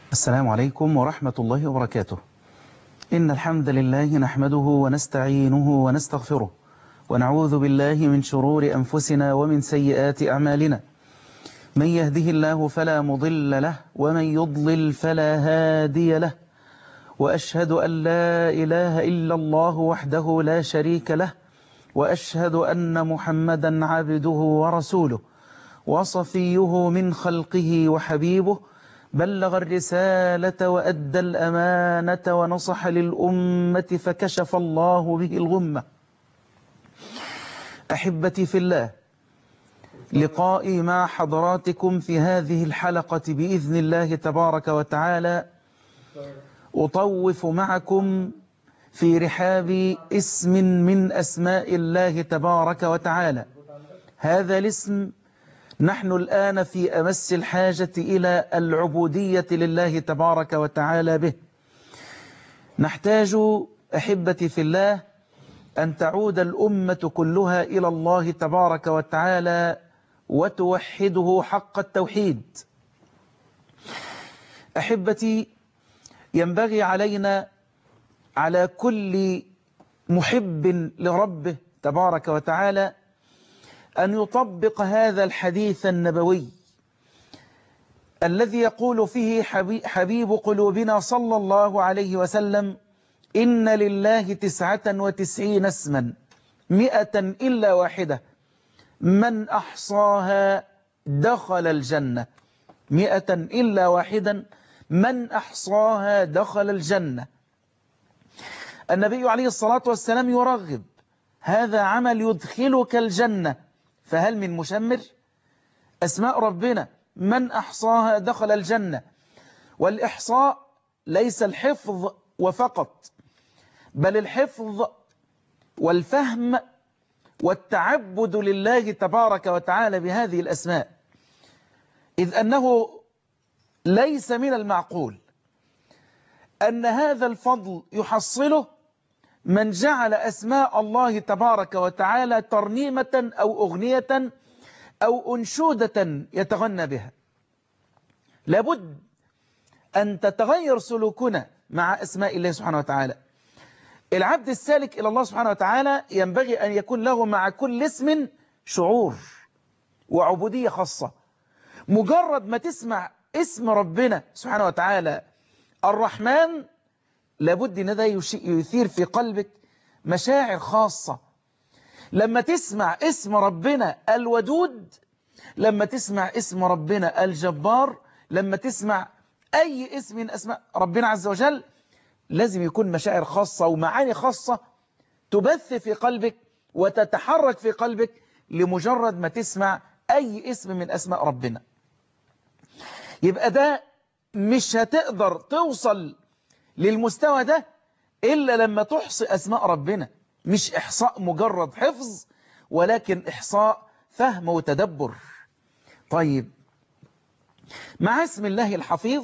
السلام عليكم ورحمة الله وبركاته. إن الحمد لله نحمده ونستعينه ونستغفره ونعوذ بالله من شرور أنفسنا ومن سيئات أعمالنا. من يهده الله فلا مضل له ومن يضلل فلا هادي له، وأشهد أن لا إله إلا الله وحده لا شريك له، وأشهد أن محمدا عبده ورسوله وصفيه من خلقه وحبيبه، بلغ الرسالة وأدى الأمانة ونصح للأمة فكشف الله به الغمة. أحبتي في الله، لقائي مع حضراتكم في هذه الحلقة بإذن الله تبارك وتعالى أطوف معكم في رحاب اسم من أسماء الله تبارك وتعالى. هذا الاسم نحن الآن في أمس الحاجة إلى العبودية لله تبارك وتعالى به. نحتاج أحبتي في الله أن تعود الأمة كلها إلى الله تبارك وتعالى وتوحده حق التوحيد. أحبتي، ينبغي علينا على كل محب لربه تبارك وتعالى أن يطبق هذا الحديث النبوي الذي يقول فيه حبيب قلوبنا صلى الله عليه وسلم: إن لله 99 اسما 100 إلا واحدة من أحصاها دخل الجنة. 100 إلا واحدا من أحصاها دخل الجنة. النبي عليه الصلاة والسلام يرغب: هذا عمل يدخلك الجنة، فهل من مشمر؟ أسماء ربنا من أحصاها دخل الجنة. والإحصاء ليس الحفظ وفقط، بل الحفظ والفهم والتعبد لله تبارك وتعالى بهذه الأسماء، إذ أنه ليس من المعقول أن هذا الفضل يحصله من جعل أسماء الله تبارك وتعالى ترنيمة أو أغنية أو أنشودة يتغنى بها. لابد أن تتغير سلوكنا مع أسماء الله سبحانه وتعالى. العبد السالك إلى الله سبحانه وتعالى ينبغي أن يكون له مع كل اسم شعور وعبودية خاصة. مجرد ما تسمع اسم ربنا سبحانه وتعالى الرحمن، لابد أن ده يثير في قلبك مشاعر خاصة. لما تسمع اسم ربنا الودود، لما تسمع اسم ربنا الجبار، لما تسمع أي اسم من أسماء ربنا عز وجل، لازم يكون مشاعر خاصة ومعاني خاصة تبث في قلبك وتتحرك في قلبك لمجرد ما تسمع أي اسم من أسماء ربنا. يبقى ده مش هتقدر توصل للمستوى ده إلا لما تحصي أسماء ربنا، مش إحصاء مجرد حفظ، ولكن إحصاء فهم وتدبر. طيب، مع اسم الله الحفيظ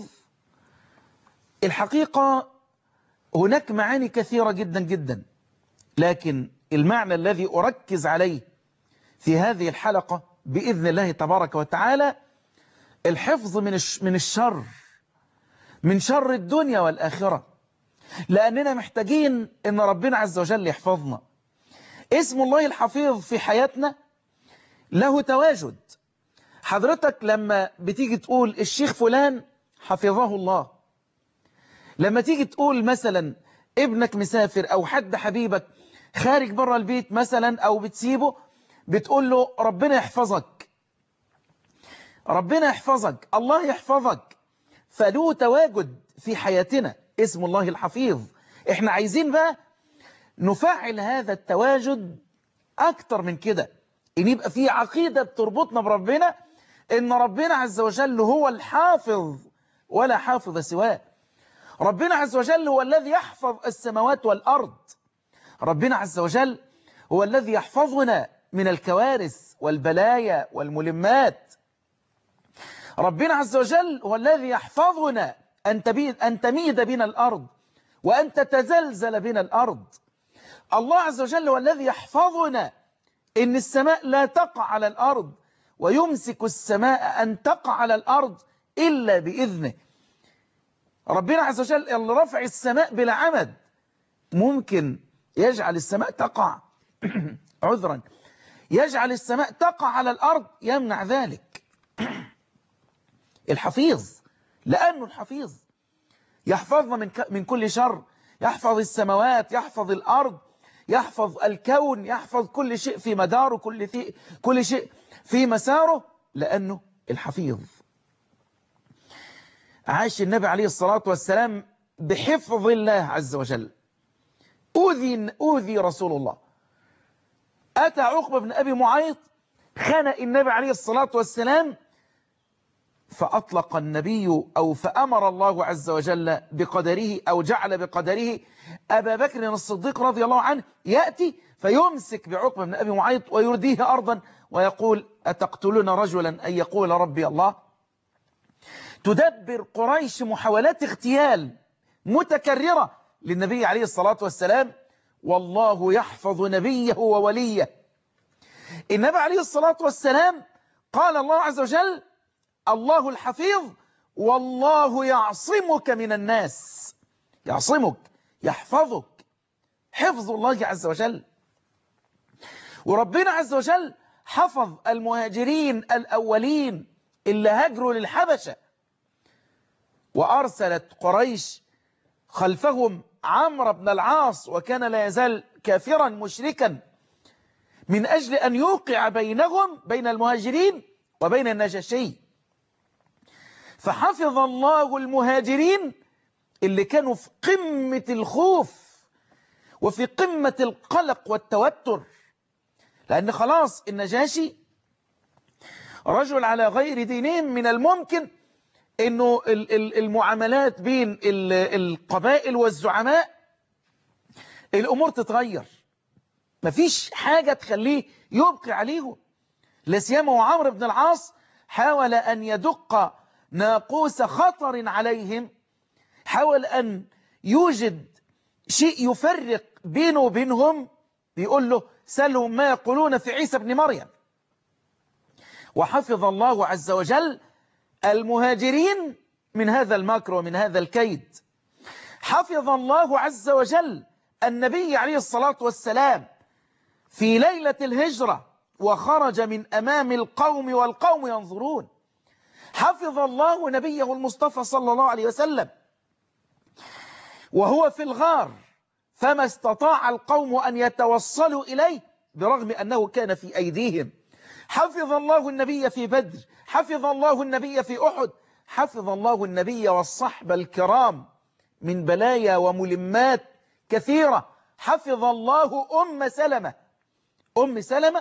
الحقيقة هناك معاني كثيرة جدا جدا، لكن المعنى الذي أركز عليه في هذه الحلقة بإذن الله تبارك وتعالى الحفظ من الشر، من شر الدنيا والآخرة، لأننا محتاجين أن ربنا عز وجل يحفظنا. اسم الله الحفيظ في حياتنا له تواجد. حضرتك لما بتيجي تقول الشيخ فلان حفظه الله، لما تيجي تقول مثلا ابنك مسافر أو حد حبيبك خارج بره البيت مثلا أو بتسيبه، بتقول له ربنا يحفظك، ربنا يحفظك، الله يحفظك. فله تواجد في حياتنا اسم الله الحفيظ. احنا عايزين بقى نفعل هذا التواجد أكتر من كده، إن يبقى في عقيدة بتربطنا بربنا إن ربنا عز وجل هو الحافظ ولا حافظ سواه. ربنا عز وجل هو الذي يحفظ السماوات والأرض. ربنا عز وجل هو الذي يحفظنا من الكوارث والبلايا والملمات. ربنا عز وجل هو الذي يحفظنا أن تميد بنا الأرض وأن تتزلزل بنا الأرض. الله عز وجل هو الذي يحفظنا إن السماء لا تقع على الأرض، ويمسك السماء أن تقع على الأرض إلا بإذنه. ربنا عز وجل اللي رفع السماء بلا عمد ممكن يجعل السماء تقع عذرا يجعل السماء تقع على الأرض؟ يمنع ذلك. الحفيظ، لأنه الحفيظ يحفظنا من كل شر، يحفظ السماوات، يحفظ الأرض، يحفظ الكون، يحفظ كل شيء في مداره، كل شيء في مساره، لأنه الحفيظ. عاش النبي عليه الصلاة والسلام بحفظ الله عز وجل. أوذي رسول الله. أتى عقبة بن أبي معيط خنق النبي عليه الصلاة والسلام، فأطلق النبي أو فأمر الله عز وجل بقدره أو جعل بقدره أبا بكر الصديق رضي الله عنه يأتي فيمسك بعقبة بن أبي معيط ويرديه أرضا ويقول: أتقتلون رجلا أن يقول ربي الله؟ تدبر قريش محاولات اغتيال متكررة للنبي عليه الصلاة والسلام، والله يحفظ نبيه ووليه. النبي عليه الصلاة والسلام قال الله عز وجل: الله الحفيظ والله يعصمك من الناس. يعصمك، يحفظك، حفظ الله عز وجل. وربنا عز وجل حفظ المهاجرين الأولين اللي هاجروا للحبشة، وأرسلت قريش خلفهم عمرو بن العاص، وكان لا يزال كافرا مشركا، من أجل أن يوقع بينهم بين المهاجرين وبين النجاشي. فحفظ الله المهاجرين اللي كانوا في قمة الخوف وفي قمة القلق والتوتر، لأن خلاص النجاشي رجل على غير دينهم، من الممكن أنه المعاملات بين القبائل والزعماء الأمور تتغير، مفيش حاجة تخليه يبقي عليهم. لسيما وعمرو بن العاص حاول أن يدق ناقوس خطر عليهم، حاول أن يوجد شيء يفرق بينه وبينهم، بيقول له: سلهم ما يقولون في عيسى بن مريم. وحفظ الله عز وجل المهاجرين من هذا المكر ومن هذا الكيد. حفظ الله عز وجل النبي عليه الصلاة والسلام في ليلة الهجرة وخرج من أمام القوم والقوم ينظرون. حفظ الله نبيه المصطفى صلى الله عليه وسلم وهو في الغار، فما استطاع القوم أن يتوصلوا إليه برغم أنه كان في أيديهم. حفظ الله النبي في بدر، حفظ الله النبي في أحد، حفظ الله النبي والصحب الكرام من بلايا وملمات كثيرة. حفظ الله أم سلمة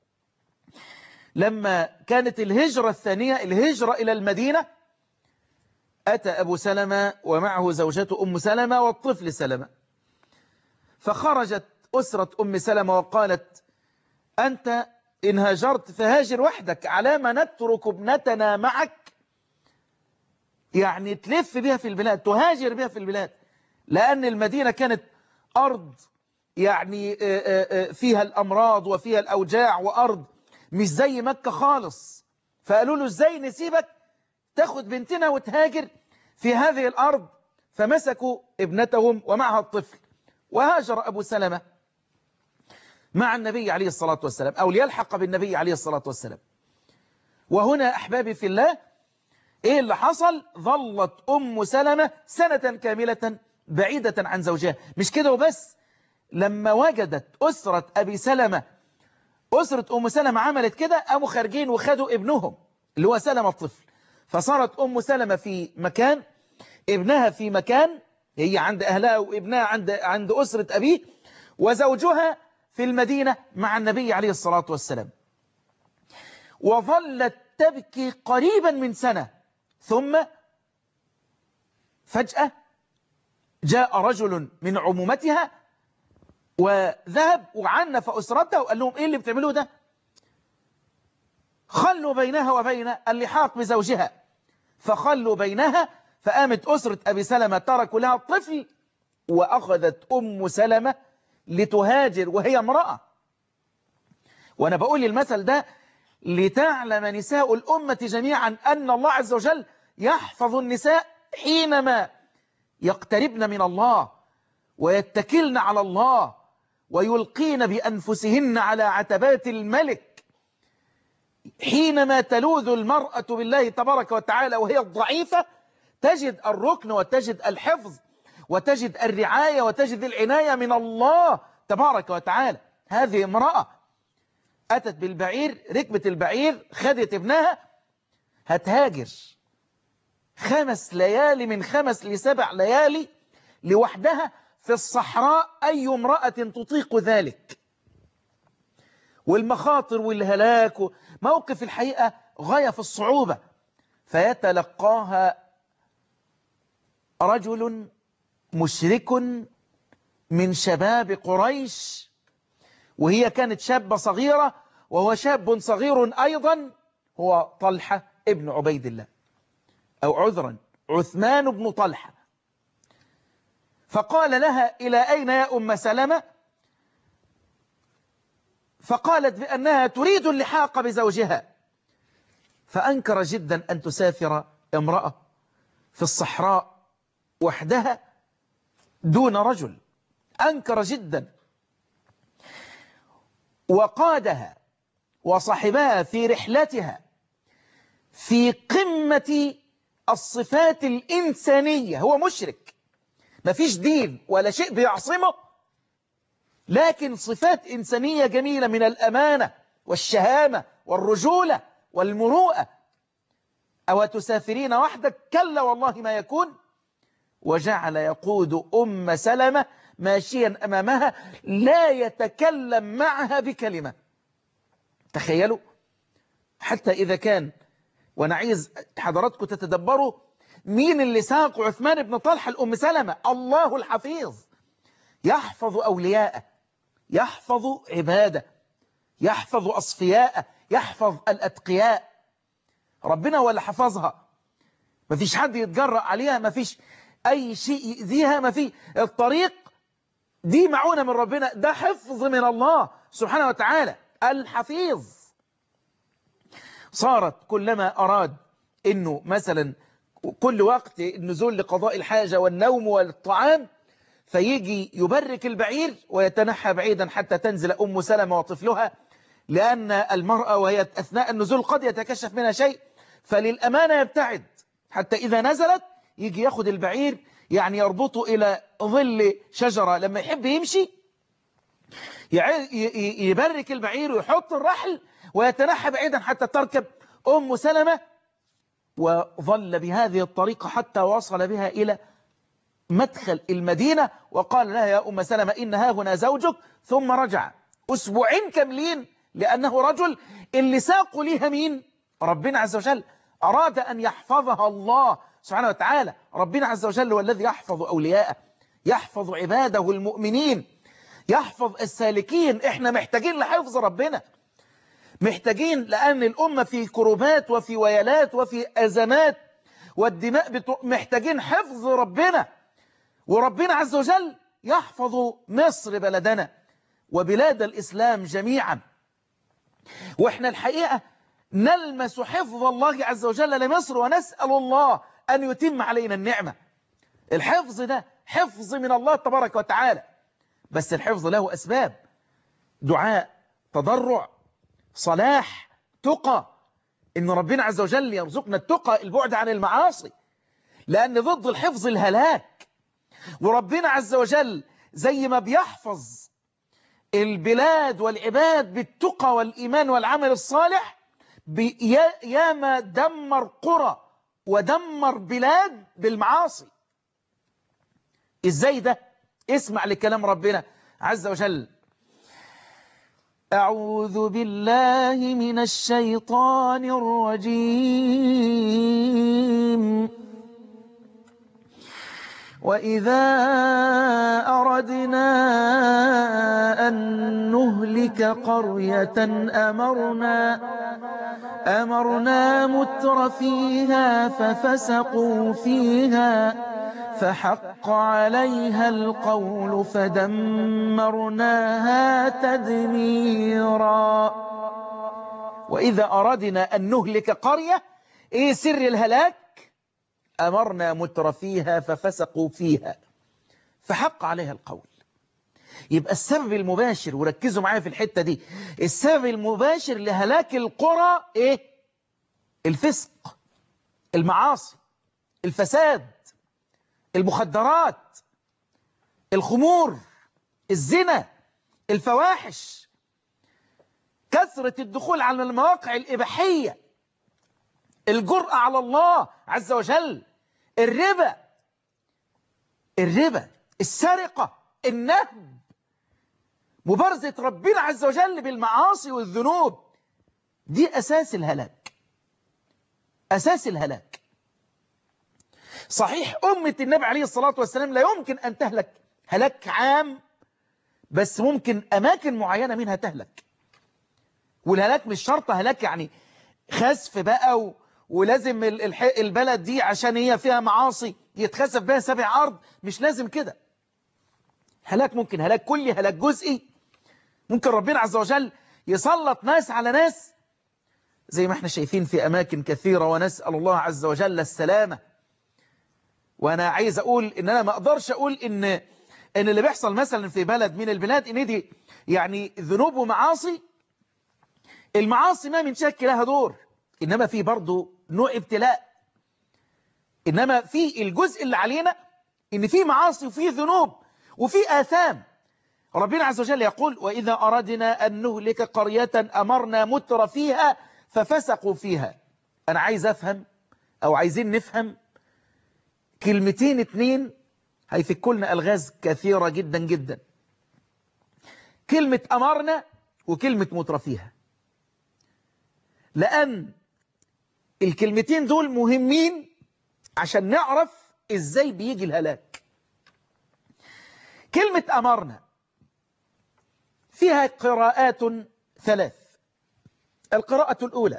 لما كانت الهجرة الثانية، الهجرة إلى المدينة، أتى أبو سلمة ومعه زوجته أم سلمة والطفل سلمة، فخرجت أسرة أم سلمة وقالت: أنت إن هاجرت فهاجر وحدك، على ما نترك ابنتنا معك؟ يعني تلف بها في البلاد، تهاجر بها في البلاد، لأن المدينة كانت أرض يعني فيها الأمراض وفيها الأوجاع، وأرض مش زي مكة خالص. فقالوا له: إزاي نسيبك تاخد بنتنا وتهاجر في هذه الأرض؟ فمسكوا ابنتهم ومعها الطفل، وهاجر أبو سلمة مع النبي عليه الصلاة والسلام، أو ليلحق بالنبي عليه الصلاة والسلام. وهنا أحبابي في الله، إيه اللي حصل؟ ظلت أم سلمة سنة كاملة بعيدة عن زوجها. مش كده وبس، لما وجدت أسرة أبي سلمة، أسرة أم سلمة عملت كده، قاموا خارجين وخدوا ابنهم اللي هو سلمة الطفل. فصارت أم سلمة في مكان، ابنها في مكان، هي عند أهلها وابنها عند أسرة أبيه، وزوجها في المدينة مع النبي عليه الصلاة والسلام. وظلت تبكي قريبا من سنة، ثم فجأة جاء رجل من عمومتها وذهب وعنف أسرتها وقال لهم: إيه اللي بتعملوه ده؟ خلوا بينها وبين اللحاق بزوجها. فخلوا بينها، فقامت أسرة أبي سلمة تركوا لها الطفل، وأخذت أم سلمة لتهاجر وهي امرأة. وأنا بقول المثل ده لتعلم نساء الأمة جميعا أن الله عز وجل يحفظ النساء حينما يقتربن من الله ويتكلن على الله ويلقين بأنفسهن على عتبات الملك. حينما تلوذ المرأة بالله تبارك وتعالى وهي الضعيفة تجد الركن وتجد الحفظ وتجد الرعاية وتجد العناية من الله تبارك وتعالى. هذه امرأة أتت بالبعير، ركبت البعير، خدت ابنها، هتهاجر 5 ليالي من 5 ل7 ليالي لوحدها في الصحراء. أي امرأة تطيق ذلك؟ والمخاطر والهلاك، موقف الحقيقة غاية في الصعوبة. فيتلقاها رجل مشرك من شباب قريش، وهي كانت شابة صغيرة وهو شاب صغير أيضا، هو طلحة ابن عبيد الله، أو عذرا عثمان بن طلحة. فقال لها: إلى أين يا أم سلمة؟ فقالت بأنها تريد اللحاق بزوجها. فأنكر جدا أن تسافر امرأة في الصحراء وحدها دون رجل، أنكر جدا، وقادها وصحبها في رحلتها في قمة الصفات الإنسانية. هو مشرك، ما فيش دين ولا شيء بيعصمه، لكن صفات إنسانية جميلة من الأمانة والشهامة والرجولة والمروءة. أو تسافرين وحدك؟ كلا والله ما يكون. وجعل يقود أم سلمة ماشيا أمامها لا يتكلم معها بكلمة. تخيلوا، حتى إذا كان، وأنا عايز حضراتكم تتدبروا مين اللي ساق عثمان بن طلحة لأم سلمة؟ الله الحفيظ، يحفظ أولياءه، يحفظ عباده، يحفظ أصفياءه، يحفظ الأتقياء. ربنا هو اللي حفظها، ما فيش حد يتجرأ عليها، ما فيش أي شيء يؤذيها، ما في الطريق دي معونة من ربنا، ده حفظ من الله سبحانه وتعالى الحفيظ. صارت كلما أراد إنه مثلا كل وقت النزول لقضاء الحاجة والنوم والطعام، فيجي يبرك البعير ويتنحى بعيدا حتى تنزل أم سلمة وطفلها، لأن المرأة وهي أثناء النزول قد يتكشف منها شيء، فللأمانة يبتعد حتى إذا نزلت يجي ياخد البعير، يعني يربطه إلى ظل شجرة، لما يحب يمشي يبرك البعير ويحط الرحل ويتنحى بعيدا حتى تركب أم سلمة. وظل بهذه الطريقة حتى وصل بها إلى مدخل المدينة، وقال لها: يا أم سلمة إن ها هنا زوجك. ثم رجع 2 أسبوع كاملين، لأنه رجل اللي ساقوا ليها مين؟ ربنا عز وجل. أراد أن يحفظها الله سبحانه وتعالى. ربنا عز وجل هو الذي يحفظ أولياءه، يحفظ عباده المؤمنين، يحفظ السالكين. إحنا محتاجين لحفظ ربنا، محتاجين، لأن الأمة في كربات وفي ويلات وفي أزمات، والدماء محتاجين حفظ ربنا. وربنا عز وجل يحفظ مصر بلدنا وبلاد الإسلام جميعا. وإحنا الحقيقة نلمس حفظ الله عز وجل لمصر، ونسأل الله أن يتم علينا النعمة. الحفظ ده حفظ من الله تبارك وتعالى، بس الحفظ له أسباب: دعاء، تضرع، صلاح، تقى. إن ربنا عز وجل يرزقنا التقى، البعد عن المعاصي، لأن ضد الحفظ الهلاك. وربنا عز وجل زي ما بيحفظ البلاد والعباد بالتقى والإيمان والعمل الصالح، ياما دمر قرى ودمر بلاد بالمعاصي. إزاي ده؟ اسمع لكلام ربنا عز وجل: أعوذ بالله من الشيطان الرجيم. وإذا أردنا أن نهلك قرية أمرنا متر فيها ففسقوا فيها فحق عليها القول فدمرناها تدميرا. وإذا أردنا أن نهلك قرية، إيه سر الهلاك؟ أمرنا مترفيها ففسقوا فيها فحق عليها القول. يبقى السبب المباشر، وركزوا معايا في الحتة دي، السبب المباشر لهلاك القرى إيه؟ الفسق، المعاصي، الفساد، المخدرات، الخمور، الزنا، الفواحش، كثرة الدخول على المواقع الإباحية، الجرأة على الله عز وجل، الربا، السرقة، النهب، مبارزة ربنا عز وجل بالمعاصي والذنوب. دي أساس الهلاك، أساس الهلاك. صحيح أمة النبي عليه الصلاة والسلام لا يمكن أن تهلك هلاك عام، بس ممكن أماكن معينة منها تهلك. والهلاك مش شرط هلاك يعني خسف بقى ولازم البلد دي عشان هي فيها معاصي يتخسف بها 7 أرض، مش لازم كده. هلاك ممكن هلاك كلي، هلاك جزئي. ممكن ربنا عز وجل يسلط ناس على ناس زي ما احنا شايفين في أماكن كثيرة، ونسأل الله عز وجل السلامة. وأنا عايز أقول إن أنا ما أقدرش أقول إن اللي بيحصل مثلا في بلد من البلاد إن دي يعني ذنوب ومعاصي. المعاصي ما من شك لها دور، إنما في برضو نوع ابتلاء. إنما في الجزء اللي علينا إن في معاصي وفي ذنوب وفي آثام. ربنا عز وجل يقول: وإذا أردنا أن نهلك قرية أمرنا متر فيها ففسقوا فيها. أنا عايز أفهم، أو عايزين نفهم كلمتين 2 هيفكوا لنا ألغاز كثيرة جدا جدا. كلمة أمرنا وكلمة متر فيها، لأن الكلمتين دول مهمين عشان نعرف إزاي بيجي الهلاك. كلمة أمرنا فيها قراءات 3. القراءة الأولى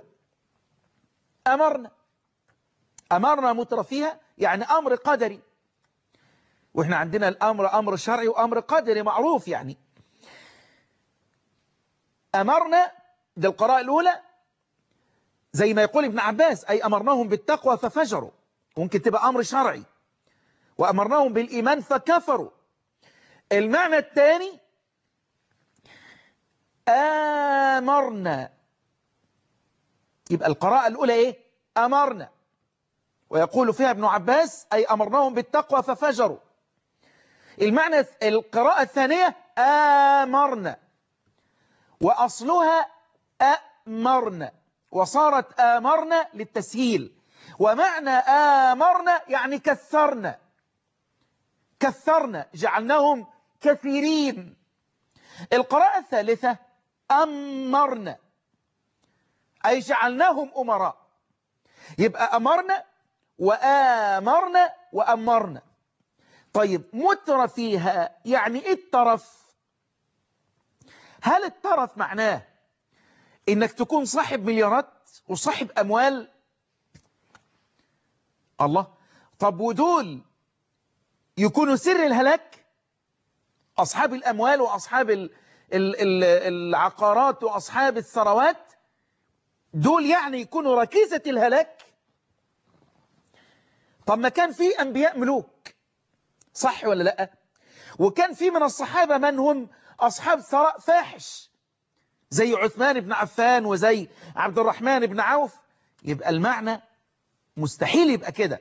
أمرنا متر فيها، يعني أمر قدري. وإحنا عندنا الأمر أمر شرعي وأمر قدري معروف. يعني أمرنا دي القراءة الأولى، زي ما يقول ابن عباس: أي أمرناهم بالتقوى ففجروا. ممكن تبقى أمر شرعي. وأمرناهم بالإيمان فكفروا. المعنى الثاني آمرنا، يبقى القراءة الأولى إيه؟ أمرنا. ويقول فيها ابن عباس: أي أمرناهم بالتقوى ففجروا. المعنى القراءة الثانية آمرنا، وأصلها أمرنا، وصارت آمرنا للتسهيل. ومعنى آمرنا يعني كثرنا، جعلناهم كثيرين. القراءة الثالثة أمرنا، أي جعلناهم أمراء. يبقى أمرنا وآمرنا وأمرنا. طيب متر فيها يعني إيه الترف؟ هل الترف معناه إنك تكون صاحب مليارات وصاحب أموال؟ الله، طب ودول يكونوا سر الهلاك؟ أصحاب الأموال وأصحاب العقارات وأصحاب الثروات، دول يعني يكونوا ركيزة الهلاك؟ طب ما كان في أنبياء ملوك، صح ولا لأ؟ وكان في من الصحابة من هم أصحاب ثراء فاحش زي عثمان بن عفان وزي عبد الرحمن بن عوف. يبقى المعنى مستحيل يبقى كده.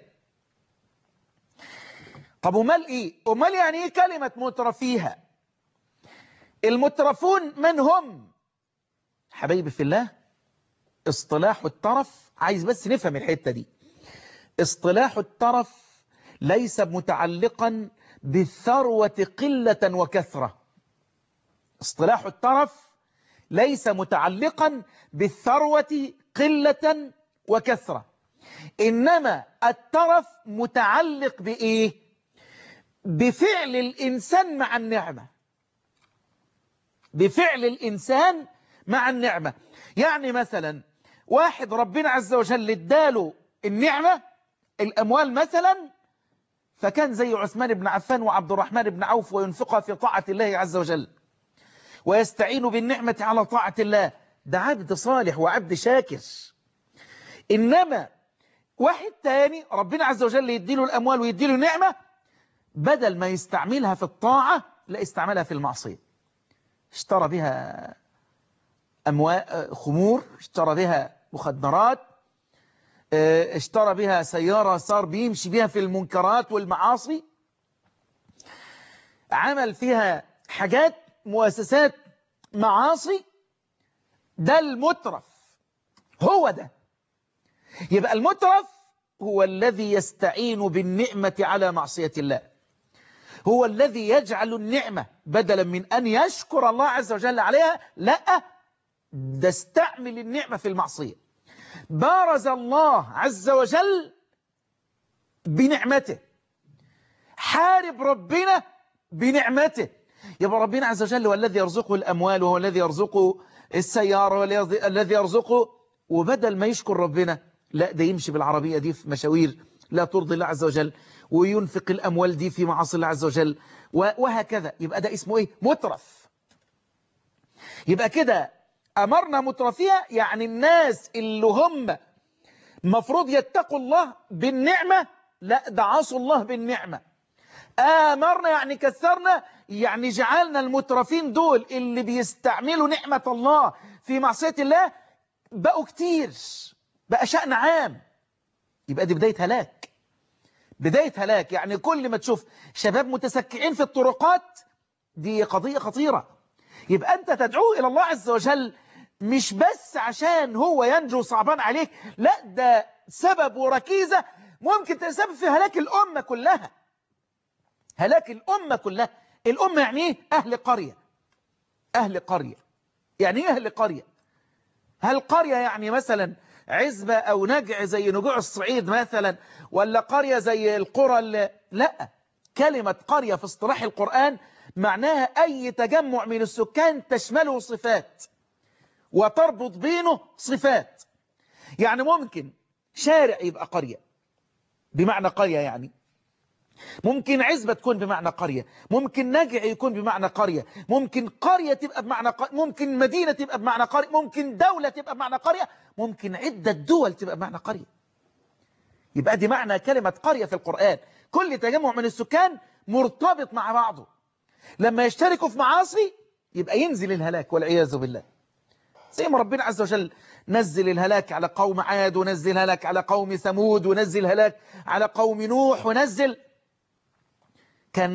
طب أمال إيه؟ أمال يعني إيه كلمة مترفيها؟ المترفون من هم؟ حبايبي في الله، اصطلاح الترف، عايز بس نفهم الحتة دي. اصطلاح الترف ليس متعلقا بالثروة قلة وكثرة. اصطلاح الترف ليس متعلقا بالثروة قلة وكثرة، إنما الترف متعلق بإيه؟ بفعل الإنسان مع النعمة. بفعل الإنسان مع النعمة. يعني مثلا واحد ربنا عز وجل اداله النعمة، الأموال مثلا، فكان زي عثمان بن عفان وعبد الرحمن بن عوف وينفقها في طاعة الله عز وجل ويستعين بالنعمة على طاعة الله، ده عبد صالح وعبد شاكر. إنما واحد تاني ربنا عز وجل يديله الأموال ويديله نعمة، بدل ما يستعملها في الطاعة لا استعملها في المعصية. اشترى بها خمور، اشترى بها مخدرات، اشترى بها سيارة صار بيمشي بها في المنكرات والمعاصي، عمل فيها حاجات مؤسسات معاصي. ده المترف، هو ده. يبقى المترف هو الذي يستعين بالنعمة على معصية الله، هو الذي يجعل النعمة بدلا من أن يشكر الله عز وجل عليها، لا، ده استعمل النعمة في المعصية. بارز الله عز وجل بنعمته، حارب ربنا بنعمته. يبقى ربنا عز وجل هو الذي يرزقه الأموال، وهو الذي يرزقه السيارة، والذي يرزقه، وبدل ما يشكر ربنا لا، ده يمشي بالعربية دي في مشاوير لا ترضي الله عز وجل، وينفق الأموال دي في معاصي الله عز وجل، وهكذا. يبقى ده اسمه ايه؟ مترف. يبقى كده أمرنا مترفيها، يعني الناس اللي هم مفروض يتقوا الله بالنعمة، لا، ده عصوا الله بالنعمة. آمرنا يعني كثرنا، يعني جعلنا المترفين دول اللي بيستعملوا نعمة الله في معصية الله بقوا كتير، بقى شأن عام. يبقى دي بداية هلاك، بداية هلاك. يعني كل ما تشوف شباب متسكعين في الطرقات، دي قضية خطيرة. يبقى أنت تدعوه إلى الله عز وجل مش بس عشان هو ينجو صعبان عليك، لا، ده سبب وركيزة ممكن تسبب في هلاك الأمة كلها، هلاك الأمة كلها. الأمة يعني إيه؟ أهل قرية. أهل قرية يعني إيه أهل قرية؟ هل قرية يعني مثلا عزبة أو نجع زي نجوع الصعيد مثلا، ولا قرية زي القرى لا، كلمة قرية في اصطلاح القرآن معناها أي تجمع من السكان تشمله صفات وتربط بينه صفات. يعني ممكن شارع يبقى قرية بمعنى قرية، يعني ممكن عزبة تكون بمعنى قرية، ممكن نجع يكون بمعنى قرية، ممكن قرية تبقى بمعنى قرية، ممكن مدينة تبقى بمعنى قرية، ممكن دولة تبقى بمعنى قرية، ممكن عدة دول تبقى بمعنى قرية. يبقى دي معنى كلمة قرية في القرآن، كل تجمع من السكان مرتبط مع بعضه. لما يشتركوا في معاصي يبقى ينزل الهلاك والعياذ بالله. زي ما ربنا عز وجل نزل الهلاك على قوم عاد، ونزل الهلاك على قوم ثمود، ونزل الهلاك على قوم نوح، ونزل. كان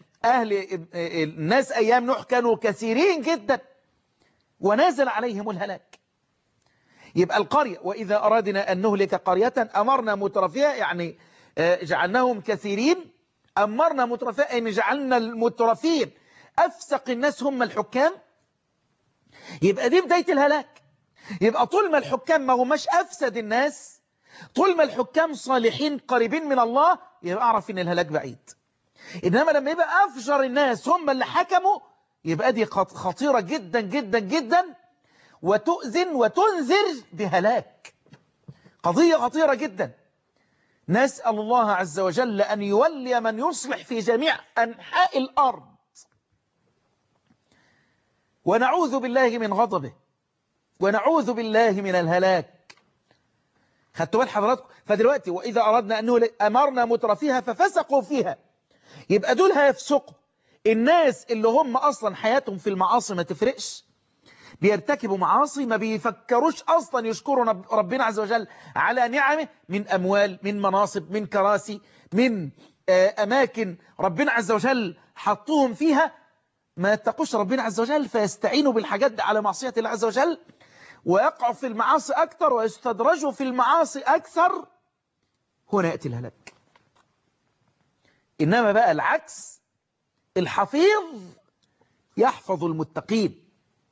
الناس أيام نوح كانوا كثيرين جدا ونزل عليهم الهلاك. يبقى القرية، وإذا أرادنا أن نهلك قرية أمرنا مترفيها، يعني جعلناهم كثيرين. أمرنا مترفيها يعني جعلنا المترفين أفسق الناس هم الحكام. يبقى دي بداية الهلاك. يبقى طول ما الحكام ما هماش أفسد الناس، طول ما الحكام صالحين قريبين من الله، يبقى أعرف إن الهلاك بعيد. إنما لما يبقى أفجر الناس هم اللي حكموا، يبقى دي خطيرة جدا جدا جدا، وتؤذن وتنذر بهلاك. قضية خطيرة جدا. نسأل الله عز وجل أن يولي من يصلح في جميع أنحاء الأرض، ونعوذ بالله من غضبه، ونعوذ بالله من الهلاك. خدتوا بال حضراتكم؟ فدلوقتي وإذا أردنا أن نهلك أمرنا مترفيها ففسقوا فيها. يبقى دول هيفسقوا. الناس اللي هم أصلا حياتهم في المعاصي ما تفرقش، بيرتكبوا معاصي، ما بيفكروش أصلا يشكروا ربنا عز وجل على نعمه من أموال، من مناصب، من كراسي، من أماكن ربنا عز وجل حطوهم فيها. ما يتقوش ربنا عز وجل فيستعينوا بالحاجات دي على معصية الله عز وجل، ويقعوا في المعاصي أكثر ويستدرجوا في المعاصي أكثر. هنا يأتي الهلاك. إنما بقى العكس، الحفيظ يحفظ المتقين،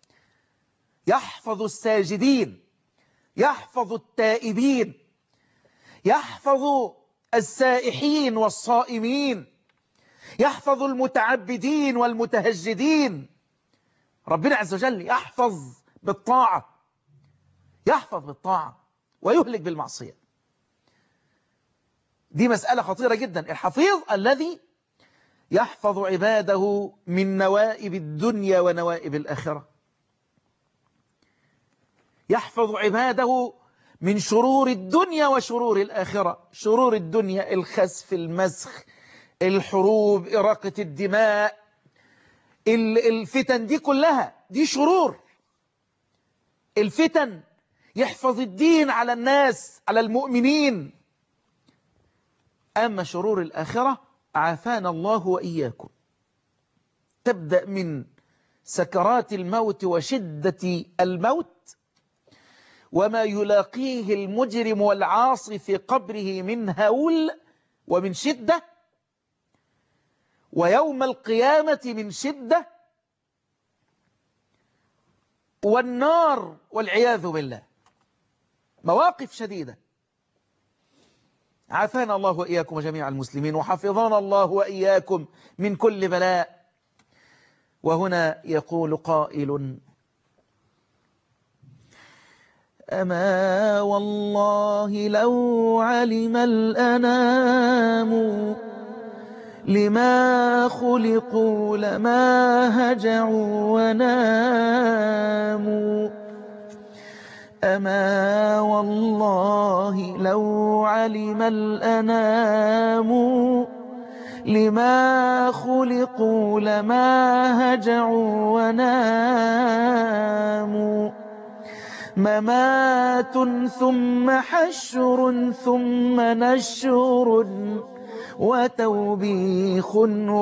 يحفظ الساجدين، يحفظ التائبين، يحفظ السائحين والصائمين، يحفظ المتعبدين والمتهجدين. ربنا عز وجل يحفظ بالطاعة، يحفظ بالطاعة ويهلك بالمعصية. دي مسألة خطيرة جدا. الحفيظ الذي يحفظ عباده من نوائب الدنيا ونوائب الآخرة، يحفظ عباده من شرور الدنيا وشرور الآخرة. شرور الدنيا الخسف، المسخ، الحروب، إراقة الدماء، الفتن دي كلها دي شرور. الفتن يحفظ الدين على الناس، على المؤمنين. أما شرور الآخرة عافانا الله وإياكم، تبدأ من سكرات الموت وشدة الموت وما يلاقيه المجرم والعاصي في قبره من هول ومن شدة، ويوم القيامة من شدة، والنار والعياذ بالله. مواقف شديدة. عافانا الله وإياكم وجميع المسلمين، وحفظنا الله وإياكم من كل بلاء. وهنا يقول قائل: أما والله لو علم الأنام لما خلقوا لما هجعوا وناموا. أما والله لو علم الأنام لما خلقوا لما هجعوا وناموا. ممات ثم حشر ثم نشر وتوبيخ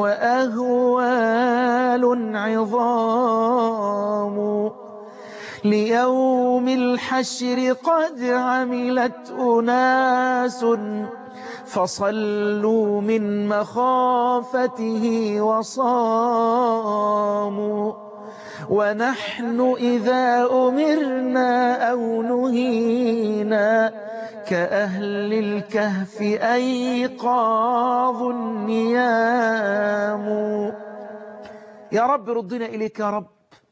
وأهوال عظام. ليوم الحشر قد عملت أناس فصلوا من مخافته وصاموا. ونحن إذا أمرنا أو نهينا كأهل الكهف أيقاظ النيام. يا رب ردنا إليك يا رب.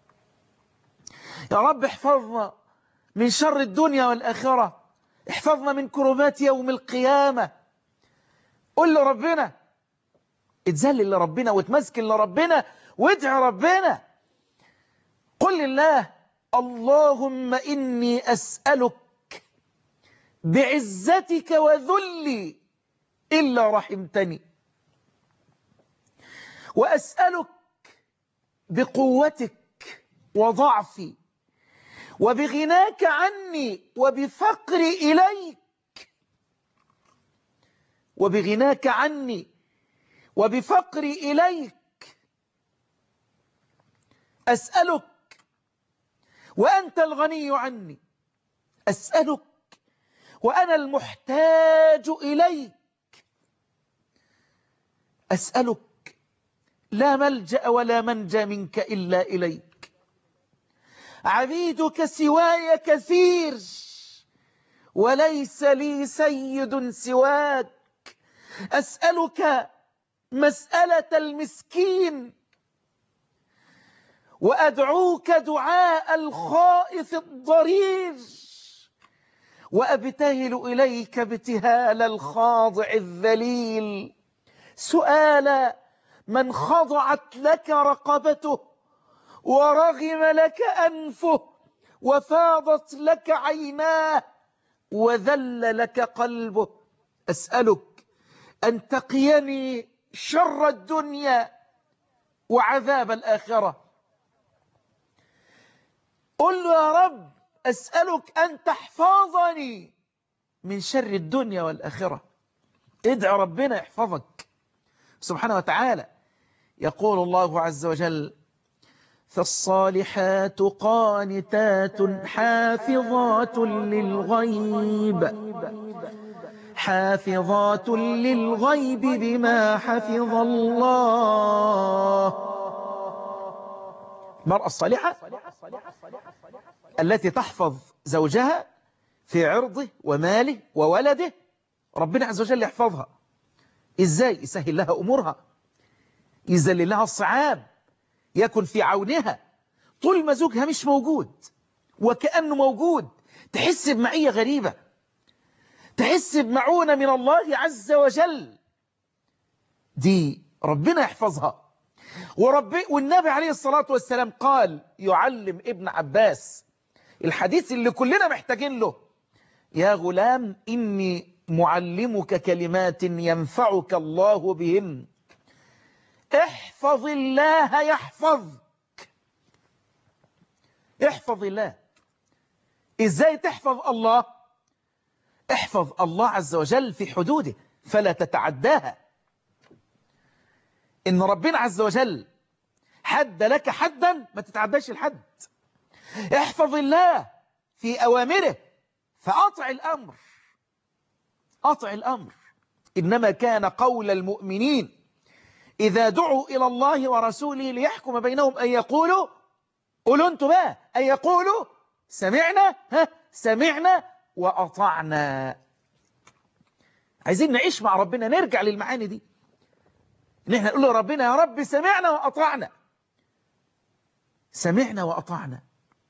يا رب احفظنا من شر الدنيا والآخرة، احفظنا من كربات يوم القيامة. قل لربنا، اتذلل لربنا واتمسكن لربنا وادع ربنا. قل لله: اللهم إني أسألك بعزتك وذلي إلا رحمتني، وأسألك بقوتك وضعفي وبغناك عني وبفقري إليك، وبغناك عني وبفقري إليك. أسألك وأنت الغني عني، أسألك وأنا المحتاج إليك، أسألك لا ملجأ ولا منجى منك إلا إليك. عبيدك سواي كثير وليس لي سيد سواك. أسألك مسألة المسكين وأدعوك دعاء الخائف الضرير، وأبتهل إليك ابتهال الخاضع الذليل، سؤال من خضعت لك رقبته ورغم لك أنفه وفاضت لك عيناه وذل لك قلبه. أسألك أن تقيني شر الدنيا وعذاب الآخرة. قل له: يا رب أسألك أن تحفظني من شر الدنيا والآخرة. ادع ربنا يحفظك سبحانه وتعالى. يقول الله عز وجل: فالصالحات قانتات حافظات للغيب، حافظات للغيب بما حفظ الله. المرأة الصالحة التي تحفظ زوجها في عرضه وماله وولده، ربنا عز وجل يحفظها. إزاي؟ يسهل لها أمورها، يذلل لها الصعاب، يكن في عونها طول ما زوجها مش موجود وكأنه موجود. تحس بمعية غريبة، تحس بمعونة من الله عز وجل. دي ربنا يحفظها. والنبي عليه الصلاة والسلام قال، يعلم ابن عباس الحديث اللي كلنا محتاجين له: يا غلام إني معلمك كلمات ينفعك الله بهن، احفظ الله يحفظك. احفظ الله. إزاي تحفظ الله؟ احفظ الله عز وجل في حدوده فلا تتعداها. إن ربنا عز وجل حد لك حدا، ما تتعداش الحد. احفظ الله في أوامره فأطع الأمر. أطع الأمر. إنما كان قول المؤمنين إذا دعوا إلى الله ورسوله ليحكم بينهم أن يقولوا، قولوا أنتم بقى، أن يقولوا سمعنا سمعنا وأطعنا. عايزين نعيش مع ربنا، نرجع للمعاني دي، إن احنا نقول له ربنا يا رب سمعنا وأطعنا. سمعنا وأطعنا.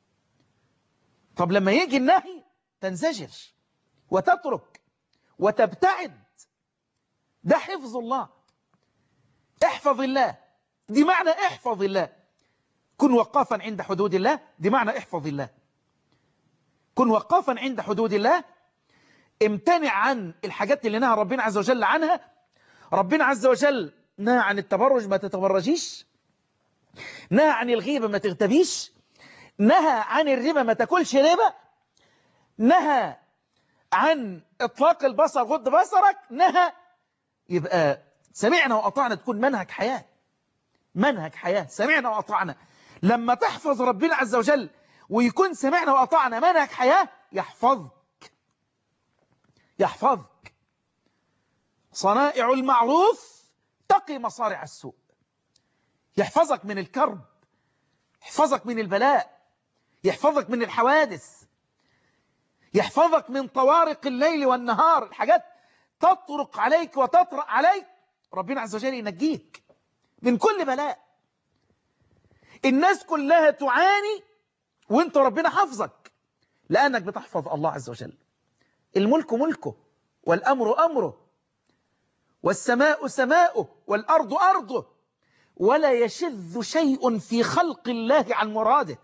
طب لما يجي النهي تنزجر وتترك وتبتعد. ده حفظ الله. احفظ الله، دي معنى احفظ الله. كن وقافا عند حدود الله، دي معنى احفظ الله. كن وقافا عند حدود الله. امتنع عن الحاجات اللي نهى ربنا عز وجل عنها. ربنا عز وجل نهى عن التبرج، ما تتبرجيش. نهى عن الغيبة، ما تغتبيش. نهى عن الربا، ما تاكلش ربا. نهى عن اطلاق البصر، غض بصرك. نهى. يبقى سمعنا وأطعنا تكون منهج حياة. منهج حياة، سمعنا وأطعنا. لما تحفظ ربنا عز وجل ويكون سمعنا وأطعنا منهج حياة، يحفظك. يحفظك. صنائع المعروف تقي مصارع السوء. يحفظك من الكرب، يحفظك من البلاء، يحفظك من الحوادث، يحفظك من طوارق الليل والنهار. الحاجات تطرق عليك وتطرق عليك، ربنا عز وجل ينجيك من كل بلاء. الناس كلها تعاني وانت ربنا حفظك، لأنك بتحفظ الله عز وجل. الملك ملكه، والأمر أمره، والسماء سماؤه، والأرض أرضه، ولا يشذ شيء في خلق الله عن مراده.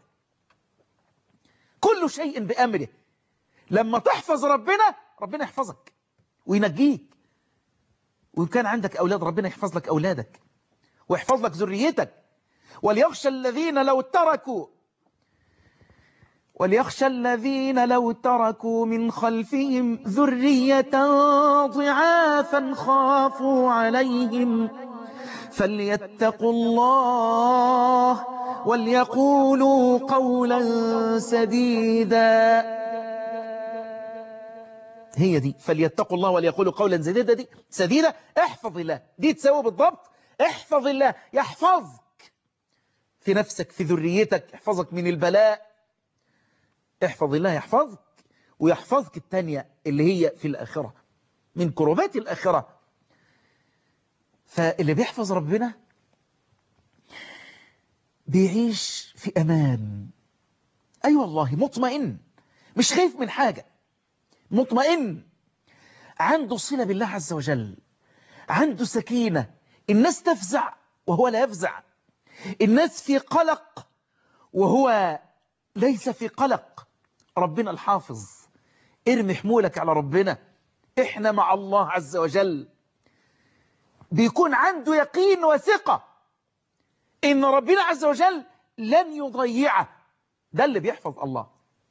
كل شيء بأمره. لما تحفظ ربنا، ربنا يحفظك وينجيك. وإن كان عندك أولاد، ربنا يحفظ لك أولادك ويحفظ لك ذريتك. وليخشى الذين لو تركوا من خلفهم ذرية ضعافا خافوا عليهم فليتقوا الله وليقولوا قولا سديدا. هي دي فليتقوا الله وليقولوا قولا سديدا. دي سديدة. احفظ الله. دي تساوي بالضبط احفظ الله. يحفظك في نفسك، في ذريتك، يحفظك من البلاء. احفظ الله يحفظك. ويحفظك الثانية اللي هي في الآخرة، من كربات الآخرة. فاللي بيحفظ ربنا بيعيش في أمان. أي والله مطمئن، مش خايف من حاجة، مطمئن، عنده صلة بالله عز وجل، عنده سكينة. الناس تفزع وهو لا يفزع. الناس في قلق وهو ليس في قلق. ربنا الحافظ. ارمي حمولك على ربنا. احنا مع الله عز وجل. بيكون عنده يقين وثقة إن ربنا عز وجل لن يضيعه. ده اللي بيحفظ الله.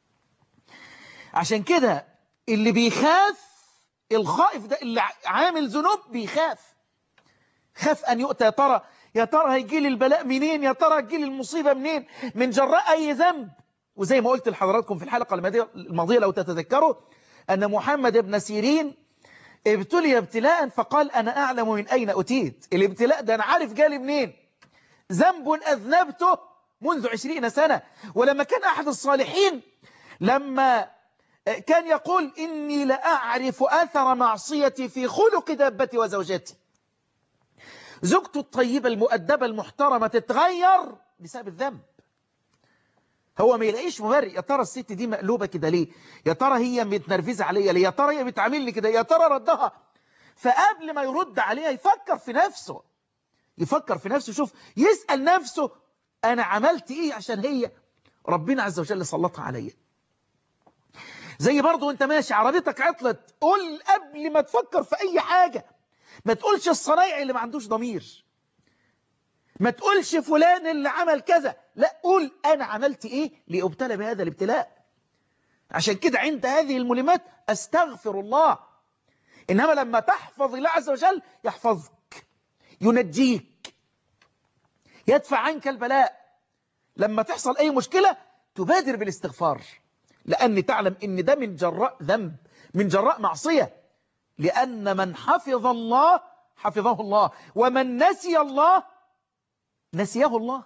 عشان كده اللي بيخاف، الخائف ده اللي عامل ذنوب بيخاف. خاف أن يؤتى. يا ترى هيجي لي البلاء منين؟ يا ترى هيجي لي المصيبة منين؟ من جراء أي ذنب. وزي ما قلت لحضراتكم في الحلقة الماضية لو تتذكروا، أن محمد بن سيرين ابتلي ابتلاء فقال أنا أعلم من أين أتيت. الابتلاء ده أنا عارف جالي منين. ذنب أذنبته منذ 20 سنة. ولما كان أحد الصالحين لما كان يقول إني لأعرف أثر معصيتي في خلق دابتي وزوجتي. زوجته الطيبة المؤدبة المحترمة تتغير بسبب الذنب. هو ما يلاقيش مبرر. يا ترى الست دي مقلوبة كده ليه؟ يا ترى هي متنرفزة عليا ليه؟ يا ترى هي بتعاملني كده؟ يا ترى ردها. فقبل ما يرد عليها يفكر في نفسه. يفكر في نفسه. شوف، يسأل نفسه أنا عملت إيه عشان هي ربنا عز وجل سلطها عليا. زي برضو انت ماشي عربيتك عطلت، قول قبل ما تفكر في اي حاجة. ما تقولش الصنايعي اللي ما عندوش ضمير، ما تقولش فلان اللي عمل كذا، لا، قول انا عملت ايه لأبتلى بهذا الابتلاء. عشان كده عند هذه الملمات استغفر الله. انما لما تحفظ الله عز وجل يحفظك، ينجيك، يدفع عنك البلاء. لما تحصل اي مشكلة تبادر بالاستغفار، لأن تعلم ان ده من جراء ذنب، من جراء معصية. لأن من حفظ الله حفظه الله، ومن نسي الله نسيه الله.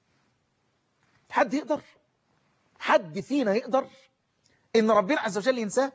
حد يقدر؟ حد فينا يقدر ان ربنا عز وجل ينساه؟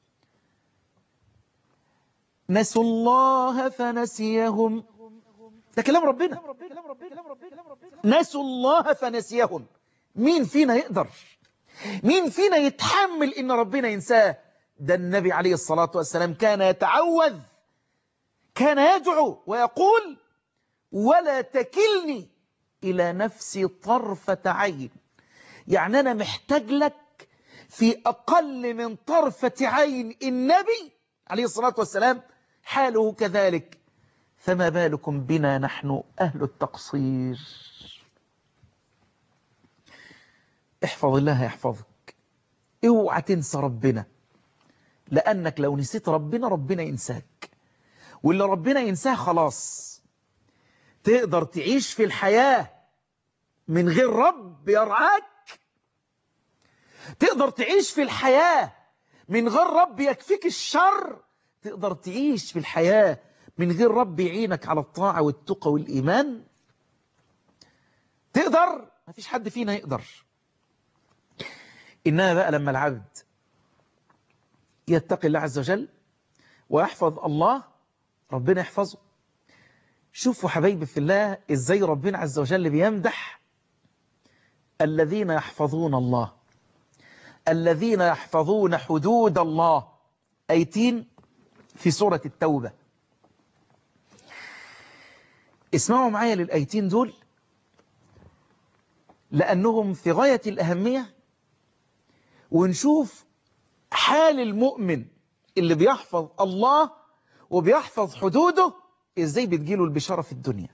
نسوا الله فنسيهم، ده كلام ربنا. نسوا الله فنسيهم. مين فينا يقدر؟ مين فينا يتحمل ان ربنا ينساه؟ ده النبي عليه الصلاة والسلام كان يتعوذ، كان يدعو ويقول: ولا تكلني إلى نفسي طرفة عين. يعني أنا محتاج لك في أقل من طرفة عين. النبي عليه الصلاة والسلام حاله كذلك، فما بالكم بنا نحن أهل التقصير. احفظ الله يحفظك، اوعى تنسى ربنا، لأنك لو نسيت ربنا ربنا ينساك، واللي ربنا ينساه خلاص. تقدر تعيش في الحياة من غير رب يرعاك؟ تقدر تعيش في الحياة من غير رب يكفيك الشر؟ تقدر تعيش في الحياة من غير رب يعينك على الطاعة والتقى والإيمان؟ تقدر؟ ما فيش حد فينا يقدر. إنما بقى لما العبد يتقي الله عز وجل ويحفظ الله ربنا يحفظه. شوفوا حبايبي في الله إزاي ربنا عز وجل بيمدح الذين يحفظون الله، الذين يحفظون حدود الله. آيتين في سورة التوبة، اسمعوا معايا للآيتين دول لأنهم في غاية الأهمية، ونشوف حال المؤمن اللي بيحفظ الله وبيحفظ حدوده إزاي بتجيله البشارة في الدنيا.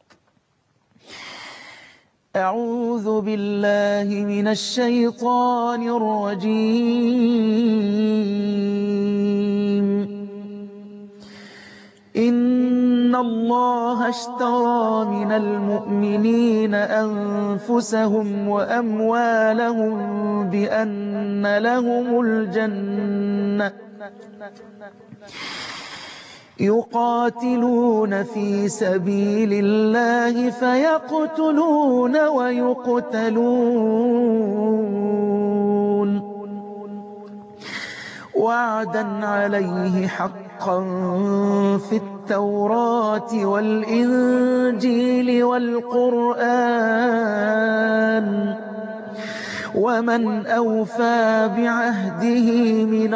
أعوذ بالله من الشيطان الرجيم. إن الله اشترى من المؤمنين أنفسهم وأموالهم بأن لهم الجنة يقاتلون في سبيل الله فيقتلون ويقتلون وعدا عليه حقا في التوراة والإنجيل والقرآن ومن أوفى بعهده من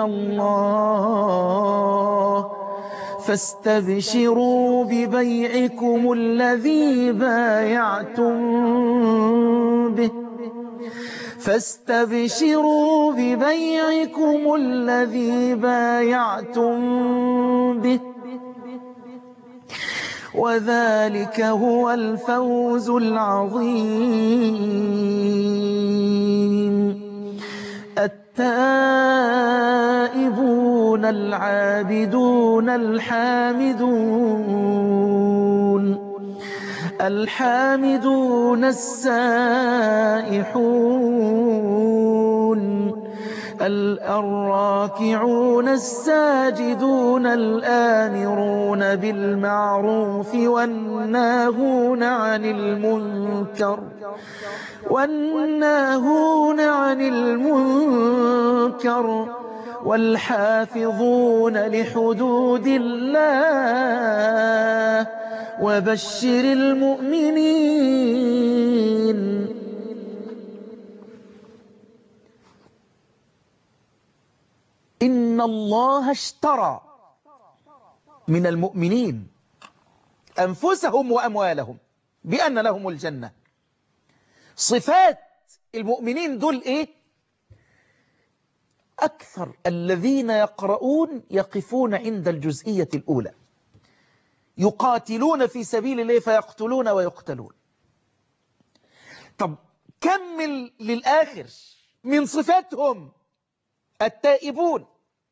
الله فاستبشروا ببيعكم الذي بايعتم به فاستبشروا ببيعكم الذي بايعتم به وذلك هو الفوز العظيم. التائبون العابدون الحامدون السائحون الراكعون الساجدون الآمرون بالمعروف والناهون عن المنكر والحافظون لحدود الله وبشر المؤمنين. إن الله اشترى من المؤمنين أنفسهم وأموالهم بأن لهم الجنة. صفات المؤمنين دول إيه؟ أكثر الذين يقرؤون يقفون عند الجزئية الأولى، يقاتلون في سبيل الله فيقتلون ويقتلون. طب كمل للآخر، من صفاتهم التائبون.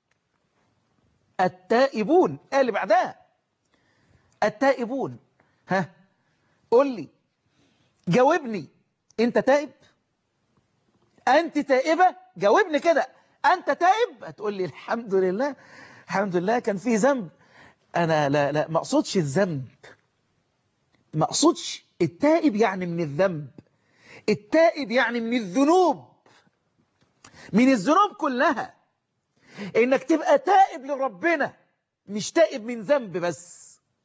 التائبون اللي بعدها التائبون. ها قول لي، جاوبني، انت تائب؟ انت تائبة؟ جاوبني كده، انت تائب؟ هتقول لي الحمد لله، الحمد لله كان في ذنب. انا لا ما اقصدش الذنب، ما اقصدش. التائب يعني من الذنب، التائب يعني من الذنوب، من الذنوب كلها. انك تبقى تائب لربنا، مش تائب من ذنب بس.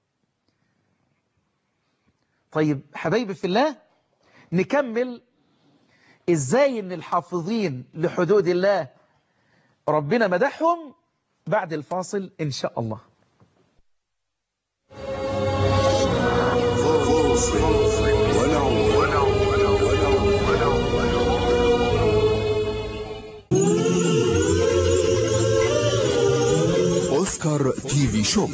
طيب حبايبي في الله، نكمل ازاي ان الحافظين لحدود الله ربنا مدحهم بعد الفاصل ان شاء الله. أوسكار تي في شوب،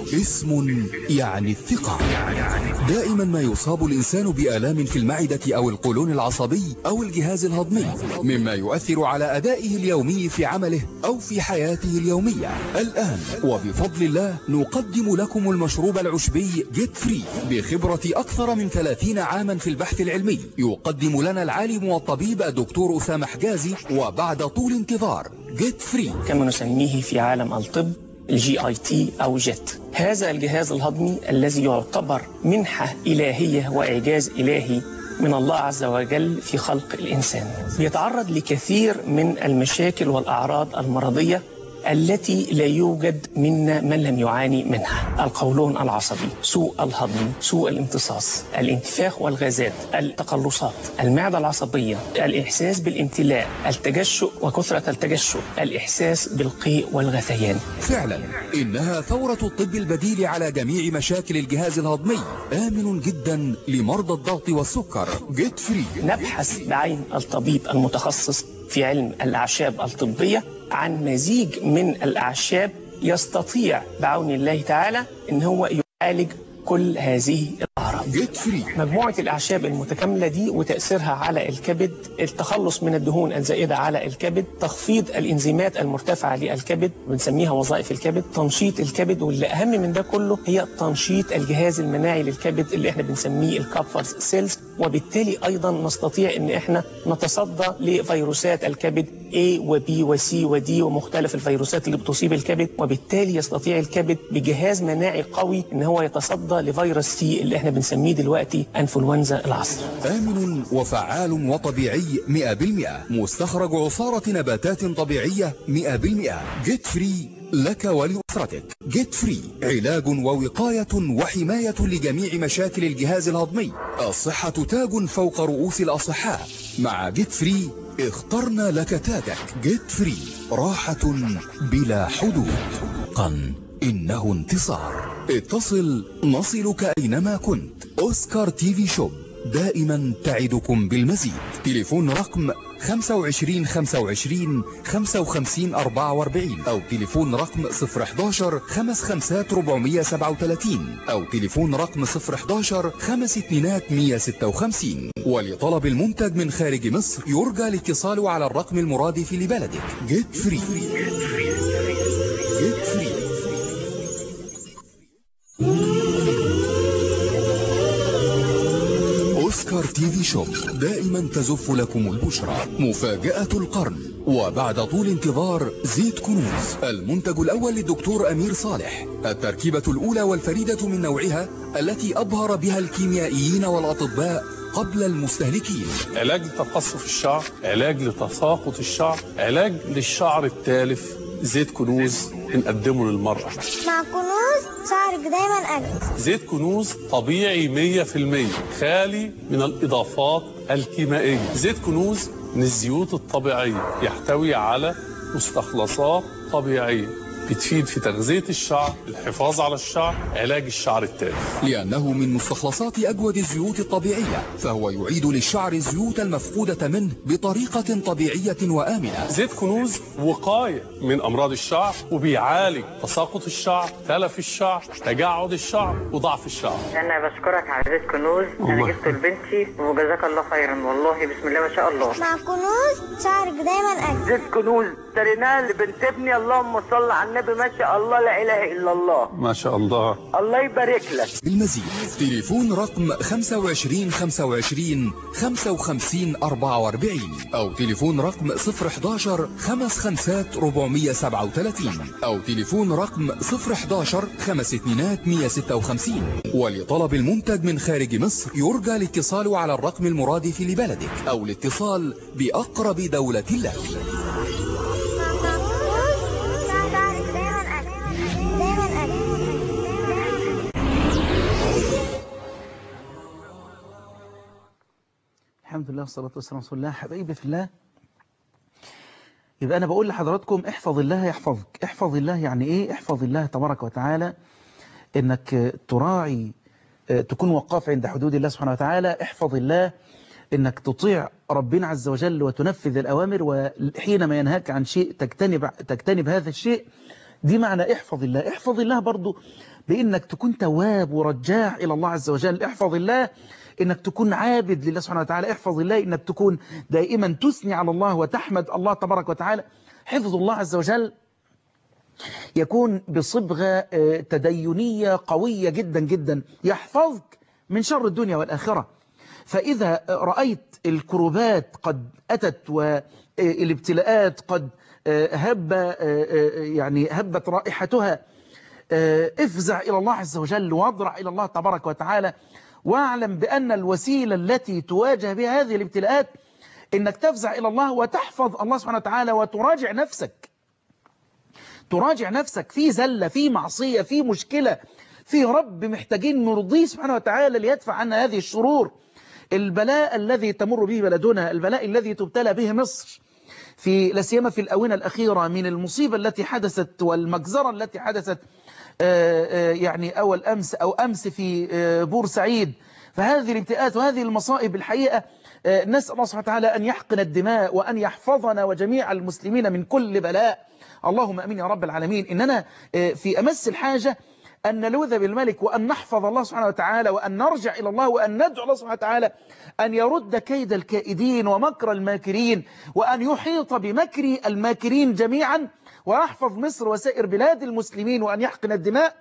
اسم يعني الثقة. دائما ما يصاب الإنسان بآلام في المعدة أو القولون العصبي أو الجهاز الهضمي، مما يؤثر على أدائه اليومي في عمله أو في حياته اليومية. الآن وبفضل الله نقدم لكم المشروب العشبي جيت فري بخبرة أكثر من 30 عاما في البحث العلمي. يقدم لنا العالم والطبيب الدكتور أسامة حجازي، وبعد طول انتظار جيت فري كما نسميه في عالم الطب الGIT أو جيت. هذا الجهاز الهضمي الذي يعتبر منحة إلهية وإعجاز إلهي من الله عز وجل في خلق الإنسان، بيتعرض لكثير من المشاكل والأعراض المرضية التي لا يوجد منا من لم يعاني منها: القولون العصبي، سوء الهضم، سوء الامتصاص، الانتفاخ والغازات، التقلصات، المعدة العصبية، الإحساس بالامتلاء، التجشؤ وكثرة التجشؤ، الإحساس بالقيء والغثيان. فعلا إنها ثورة الطب البديل على جميع مشاكل الجهاز الهضمي، آمن جدا لمرضى الضغط والسكر. جيت فري. نبحث بعين الطبيب المتخصص في علم الأعشاب الطبية عن مزيج من الأعشاب يستطيع بعون الله تعالى إن هو يعالج كل هذه الأعراض. جيت فري. مجموعة الأعشاب المتكاملة دي وتأثيرها على الكبد، التخلص من الدهون الزائدة على الكبد، تخفيض الإنزيمات المرتفعة للكبد بنسميها وظائف الكبد، تنشيط الكبد، واللي أهم من ده كله هي تنشيط الجهاز المناعي للكبد اللي احنا بنسميه الكابفرز سيلز، وبالتالي أيضا نستطيع إن احنا نتصدى لفيروسات الكبد A و B و C و D ومختلف الفيروسات اللي بتصيب الكبد، وبالتالي يستطيع الكبد بجهاز مناعي قوي إن هو يتصدى لفيروس سي اللي احنا بنسميه دلوقتي انفلونزا العصر. آمن وفعال وطبيعي 100%، مستخرج عصارة نباتات طبيعية 100%. جيت فري لك ولأسرتك. جيت فري علاج ووقاية وحماية لجميع مشاكل الجهاز الهضمي. الصحة تاج فوق رؤوس الأصحاء. مع جيت فري اخترنا لك تاجك. جيت فري راحة بلا حدود. إنه انتصار. اتصل نصلك أينما كنت. أوسكار تي في شوب دائما تعدكم بالمزيد. تليفون رقم 25 25 55 44 أو تليفون رقم 011 55 437 أو تليفون رقم 011 52 156. ولطلب المنتج من خارج مصر يرجى الاتصال على الرقم المرادف لبلدك. جيت فري. جيت فري. أوسكار تي في شوب دائما تزف لكم البشرى. مفاجأة القرن وبعد طول انتظار زيت كنوز، المنتج الأول للدكتور أمير صالح، التركيبة الأولى والفريدة من نوعها التي أبهر بها الكيميائيين والأطباء قبل المستهلكين. علاج لتقصف الشعر، علاج لتساقط الشعر، علاج للشعر التالف. زيت كنوز بنقدمه للمرأة. مع كنوز شعرك دايما أجمل. زيت كنوز طبيعي 100%، خالي من الإضافات الكيميائية. زيت كنوز من الزيوت الطبيعية، يحتوي على مستخلصات طبيعية بتفيد في تغذية الشعر، الحفاظ على الشعر، علاج الشعر التالف. لأنه من مستخلصات أجود الزيوت الطبيعية، فهو يعيد للشعر الزيوت المفقودة منه بطريقة طبيعية وآمنة. زيت كنوز وقاية من أمراض الشعر، وبيعالج تساقط الشعر، تلف الشعر، تجعد الشعر، وضعف الشعر. أنا بشكرك على زيت كنوز، أنا جبته لبنتي وجزاك الله خيرا، والله بسم الله ما شاء الله. مع كنوز شعرك دايما أجمل. زيت كنوز اشتريناه لبنت ابني، اللهم صل على النبي، ما شاء الله لا إله إلا الله. ما شاء الله. الله يبارك لك. بالمزيد تليفون رقم 25 25 55 44 أو تليفون رقم 011 55 437 أو تليفون رقم 011 52 156. ولطلب المنتج من خارج مصر يرجى الاتصال على الرقم المرادف لبلدك أو الاتصال بأقرب دولة لك. الحمد لله والصلاة والسلام على رسول الله. حبايبي في الله، يبقى أنا بقول لحضراتكم احفظ الله يحفظك. احفظ الله يعني إيه؟ احفظ الله تبارك وتعالى، إنك تراعي، تكون وقاف عند حدود الله سبحانه وتعالى. احفظ الله إنك تطيع ربنا عز وجل وتنفذ الأوامر، وحينما ينهاك عن شيء تجتنب هذا الشيء. دي معنى احفظ الله. احفظ الله برضو بإنك تكون تواب ورجاع إلى الله عز وجل. احفظ الله إنك تكون عابد لله سبحانه وتعالى. احفظ الله إنك تكون دائما تثني على الله وتحمد الله تبارك وتعالى. حفظ الله عز وجل يكون بصبغة تدينية قوية جدا جدا، يحفظك من شر الدنيا والآخرة. فإذا رأيت الكروبات قد أتت والابتلاءات قد هبت رائحتها، افزع إلى الله عز وجل واضرع إلى الله تبارك وتعالى، واعلم بأن الوسيلة التي تواجه بها هذه الابتلاءات إنك تفزع إلى الله وتحفظ الله سبحانه وتعالى وتراجع نفسك. تراجع نفسك في زلة، في معصية، في مشكلة، في رب محتاجين نرضيه سبحانه وتعالى ليدفع عنا هذه الشرور. البلاء الذي تمر به بلدنا، البلاء الذي تبتلى به مصر في لا سيما في الآونة الأخيرة، من المصيبة التي حدثت والمجزرة التي حدثت أول أمس أو أمس في بورسعيد. فهذه الابتلاءات وهذه المصائب الحقيقة نسأل الله سبحانه وتعالى أن يحقن الدماء وأن يحفظنا وجميع المسلمين من كل بلاء. اللهم أمين يا رب العالمين. إننا في أمس الحاجة أن نلوذ بالملك وأن نحفظ الله سبحانه وتعالى وأن نرجع إلى الله وأن ندعو الله سبحانه وتعالى أن يرد كيد الكائدين ومكر الماكرين، وأن يحيط بمكر الماكرين جميعا، ويحفظ مصر وسائر بلاد المسلمين، وأن يحقن الدماء.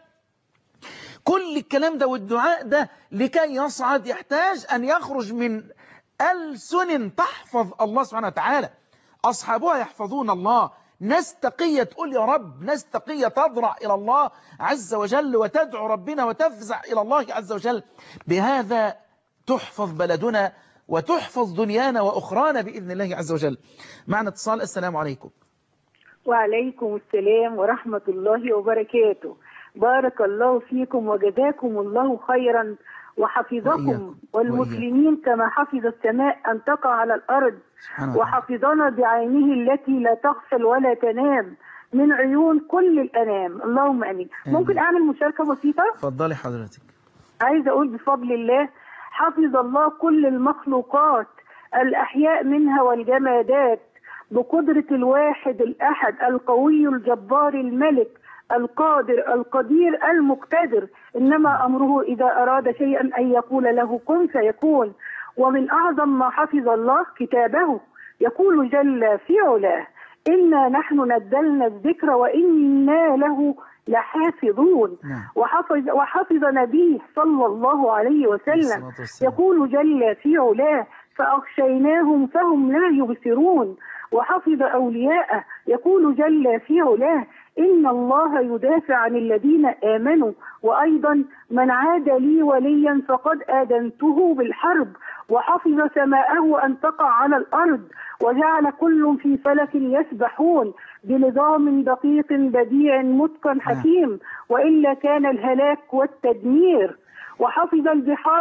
كل الكلام ده والدعاء ده لكي يصعد يحتاج أن يخرج من ألسن تحفظ الله سبحانه وتعالى. أصحابها يحفظون الله، ناس تقية تقول يا رب، ناس تقية تضرع إلى الله عز وجل وتدعو ربنا وتفزع إلى الله عز وجل. بهذا تحفظ بلدنا وتحفظ دنيانا وأخرانا بإذن الله عز وجل. معنا اتصال. السلام عليكم. وعليكم السلام ورحمة الله وبركاته. بارك الله فيكم وجزاكم الله خيرا وحفظكم والمسلمين كما حفظ السماء أن تقع على الأرض، وحفظنا بعينه التي لا تغفل ولا تنام من عيون كل الأنام. اللهم أمين. ممكن أعمل مشاركة بسيطة؟ اتفضلي حضرتك. عايز أقول بفضل الله حفظ الله كل المخلوقات الأحياء منها والجمادات بقدرة الواحد الأحد القوي الجبار الملك القادر القدير المقتدر. إنما أمره إذا أراد شيئا أن يقول له كن فيكون. ومن أعظم ما حفظ الله كتابه، يقول جل في علاه إنا نحن نزلنا الذكر وإنا له لحافظون. وحفظ نبيه صلى الله عليه وسلم، يقول جل في علاه فأغشيناهم فهم لا يبصرون. وحفظ أولياءه، يقول جل في علاه إن الله يدافع عن الذين آمنوا، وأيضا من عاد لي وليا فقد آذنته بالحرب. وحفظ سماءه أن تقع على الأرض، وجعل كل في فلك يسبحون بنظام دقيق بديع متقن حكيم، وإلا كان الهلاك والتدمير. وحفظ البحار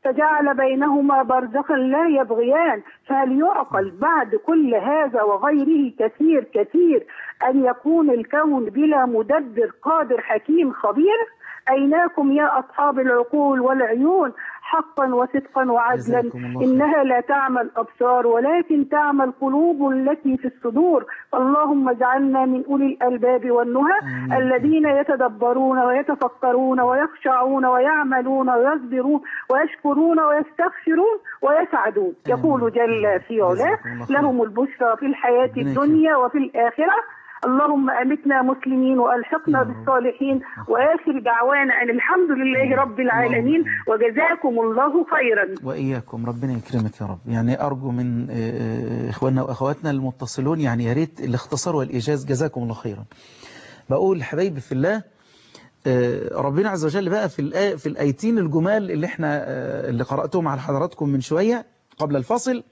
فجعل بينهما برزخا لا يبغيان. فهل يعقل بعد كل هذا وغيره كثير كثير أن يكون الكون بلا مدبر قادر حكيم خبير؟ أيناكم يا أصحاب العقول والعيون حقا وصدقا وعدلا، إنها لا تعمى الأبصار ولكن تعمى القلوب التي في الصدور. اللهم اجعلنا من أولي الألباب والنهى الذين يتدبرون ويتفكرون ويخشعون ويعملون ويصبرون ويشكرون ويستغفرون ويسعدون. يقول جل في علاه: لهم البشرى في الحياة الدنيا وفي الآخرة. اللهم أمتنا مسلمين وألحقنا بالصالحين. وآخر دعوانا أن الحمد لله رب العالمين، وجزاكم الله خيرا. وإياكم، ربنا يكرمك يا رب. يعني أرجو من إخواننا وأخواتنا المتصلون يعني يا ريت الاختصار والإيجاز، جزاكم الله خيرا. بقول حبايبي في الله، ربنا عز وجل بقى في الآيتين الجمال اللي قرأتهم على حضراتكم من شوية قبل الفصل،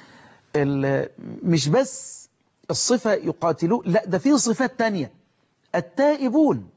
مش بس الصفة يقاتلون، لا ده في صفات تانية، التائبون.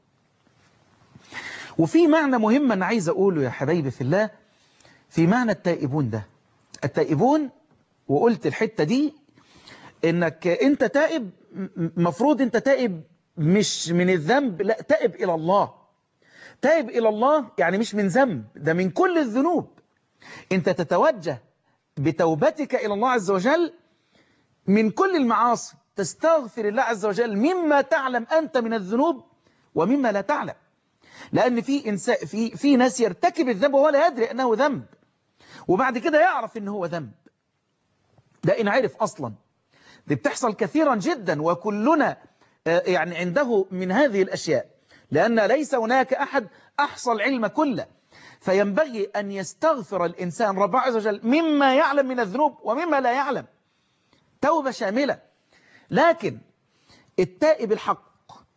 وفي معنى مهم أنا عايز أقوله يا حبايبي في الله في معنى التائبون ده. التائبون، وقلت الحتة دي، إنك أنت تائب، مفروض أنت تائب مش من الذنب، لا تائب إلى الله. تائب إلى الله يعني مش من ذنب، ده من كل الذنوب. أنت تتوجه بتوبتك إلى الله عز وجل من كل المعاصي، تستغفر الله عز وجل مما تعلم أنت من الذنوب ومما لا تعلم. لأن في ناس يرتكب الذنب وهو لا يدري أنه ذنب، وبعد كده يعرف أنه هو ذنب. ده إن عرف أصلا، دي بتحصل كثيرا جدا، وكلنا يعني عنده من هذه الأشياء، لأن ليس هناك أحد أحصى العلم كله. فينبغي أن يستغفر الإنسان ربه عز وجل مما يعلم من الذنوب ومما لا يعلم، توبة شاملة. لكن التائب الحق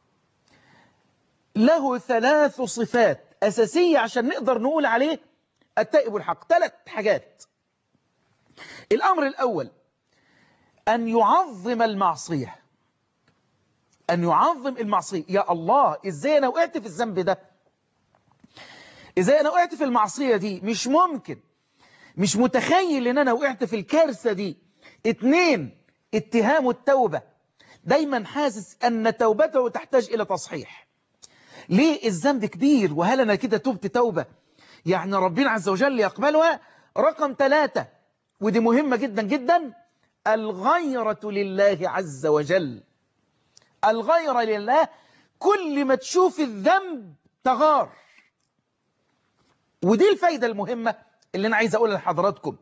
له 3 صفات أساسية عشان نقدر نقول عليه التائب الحق. 3 حاجات. الأمر الأول أن يعظم المعصية. أن يعظم المعصية. يا الله، إزاي أنا وقعت في الذنب ده؟ إزاي أنا وقعت في المعصية دي؟ مش ممكن، مش متخيل أن أنا وقعت في الكارثة دي. 2 اتهام التوبة، دايما حاسس أن توبته تحتاج إلى تصحيح. ليه؟ الذنب كبير، وهل أنا كده تبت توبة يعني ربنا عز وجل يقبلها؟ رقم 3، ودي مهمة جدا جدا، الغيرة لله عز وجل. الغيرة لله، كل ما تشوف الذنب تغار. ودي الفايدة المهمة اللي أنا عايز أقولها لحضراتكم.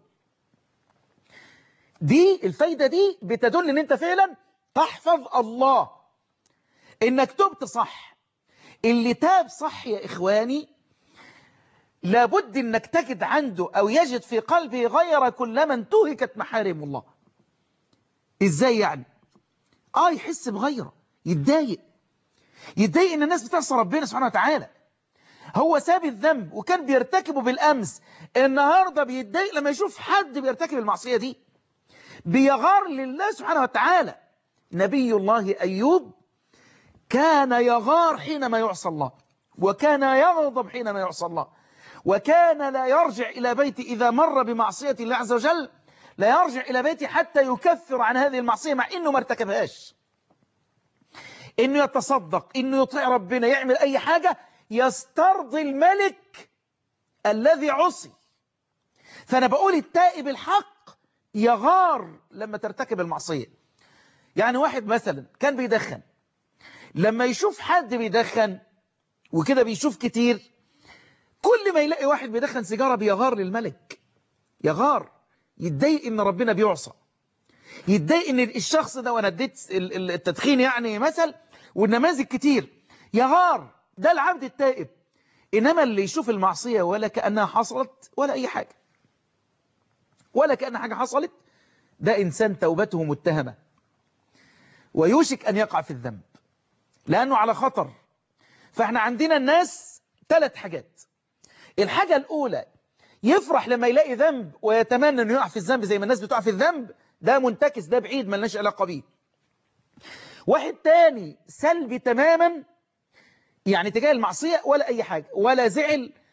دي الفايدة دي بتدل ان انت فعلا تحفظ الله، انك تبت صح. اللي تاب صح يا اخواني لابد انك تجد عنده او يجد في قلبه غير كلما انتهكت محارم الله. ازاي يعني؟ يحس بغيره، يتضايق ان الناس بتعصى ربنا سبحانه وتعالى. هو ساب الذنب وكان بيرتكبه بالامس، النهارده بيتضايق لما يشوف حد بيرتكب المعصية دي، بيغار لله سبحانه وتعالى. نبي الله أيوب كان يغار حينما يعصى الله، وكان يغضب حينما يعصى الله، وكان لا يرجع إلى بيته إذا مر بمعصية الله عز وجل، لا يرجع إلى بيته حتى يكفر عن هذه المعصية مع إنه ما ارتكبهاش. إنه يتصدق، إنه يطيع ربنا، يعمل أي حاجة يسترضي الملك الذي عصي. فأنا بقول التائب الحق يغار لما ترتكب المعصية. يعني واحد مثلا كان بيدخن، لما يشوف حد بيدخن وكده بيشوف كتير، كل ما يلاقي واحد بيدخن سيجارة بيغار للملك، يغار، يتضايق ان ربنا بيعصى، يتضايق ان الشخص ده، وانا اديت التدخين يعني مثل والنماذج كتير، يغار. ده العبد التائب. انما اللي يشوف المعصية ولا كأنها حصلت ولا اي حاجة، ولا كأن حاجة حصلت، ده إنسان توبته متهمة ويوشك أن يقع في الذنب لأنه على خطر. فإحنا عندنا الناس 3 حاجات. الحاجة الأولى يفرح لما يلاقي ذنب ويتمنى أنه يقع في الذنب زي ما الناس بتقع في الذنب، ده منتكس، ده بعيد، ملناش علاقة بيه. واحد تاني سلبي تماما، يعني تجاه المعصية ولا أي حاجة، ولا زعل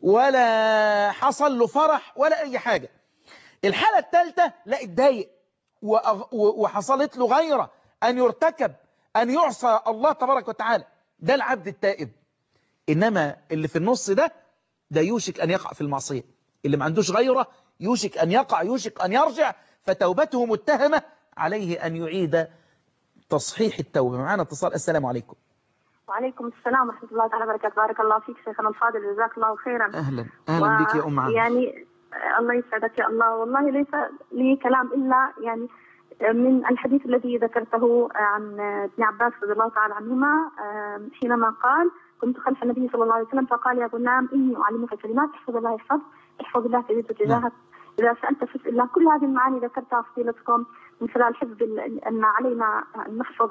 ولا حصل له فرح ولا أي حاجة. الحالة الثالثة لا اتضايق وحصلت له غيرة أن يرتكب أن يعصى الله تبارك وتعالى، ده العبد التائب. إنما اللي في النص ده يوشك أن يقع في المعصية، اللي ما عندوش غيرة يوشك أن يقع، يوشك أن يرجع، فتوبته متهمة، عليه أن يعيد تصحيح التوبة. معنا اتصال. السلام عليكم. وعليكم السلام ورحمة الله تعالى وبركاته. بارك الله فيك شيخنا الفاضل، جزاك الله خيرا. أهلا بك يا أم عمرو. يعني الله يسعدك يا الله. والله ليس لي كلام إلا يعني من الحديث الذي ذكرته عن ابن عباس رضي الله تعالى عنهما حينما قال: كنت خلف النبي صلى الله عليه وسلم فقال: يا غلام إني أعلمك كلمات احفظ الله يحفظك، احفظ الله تجد تجاهك، إذا سألت فاسأل الله. كل هذه المعاني ذكرتها فضيلتكم من خلال حفظ أن علينا أن نحفظ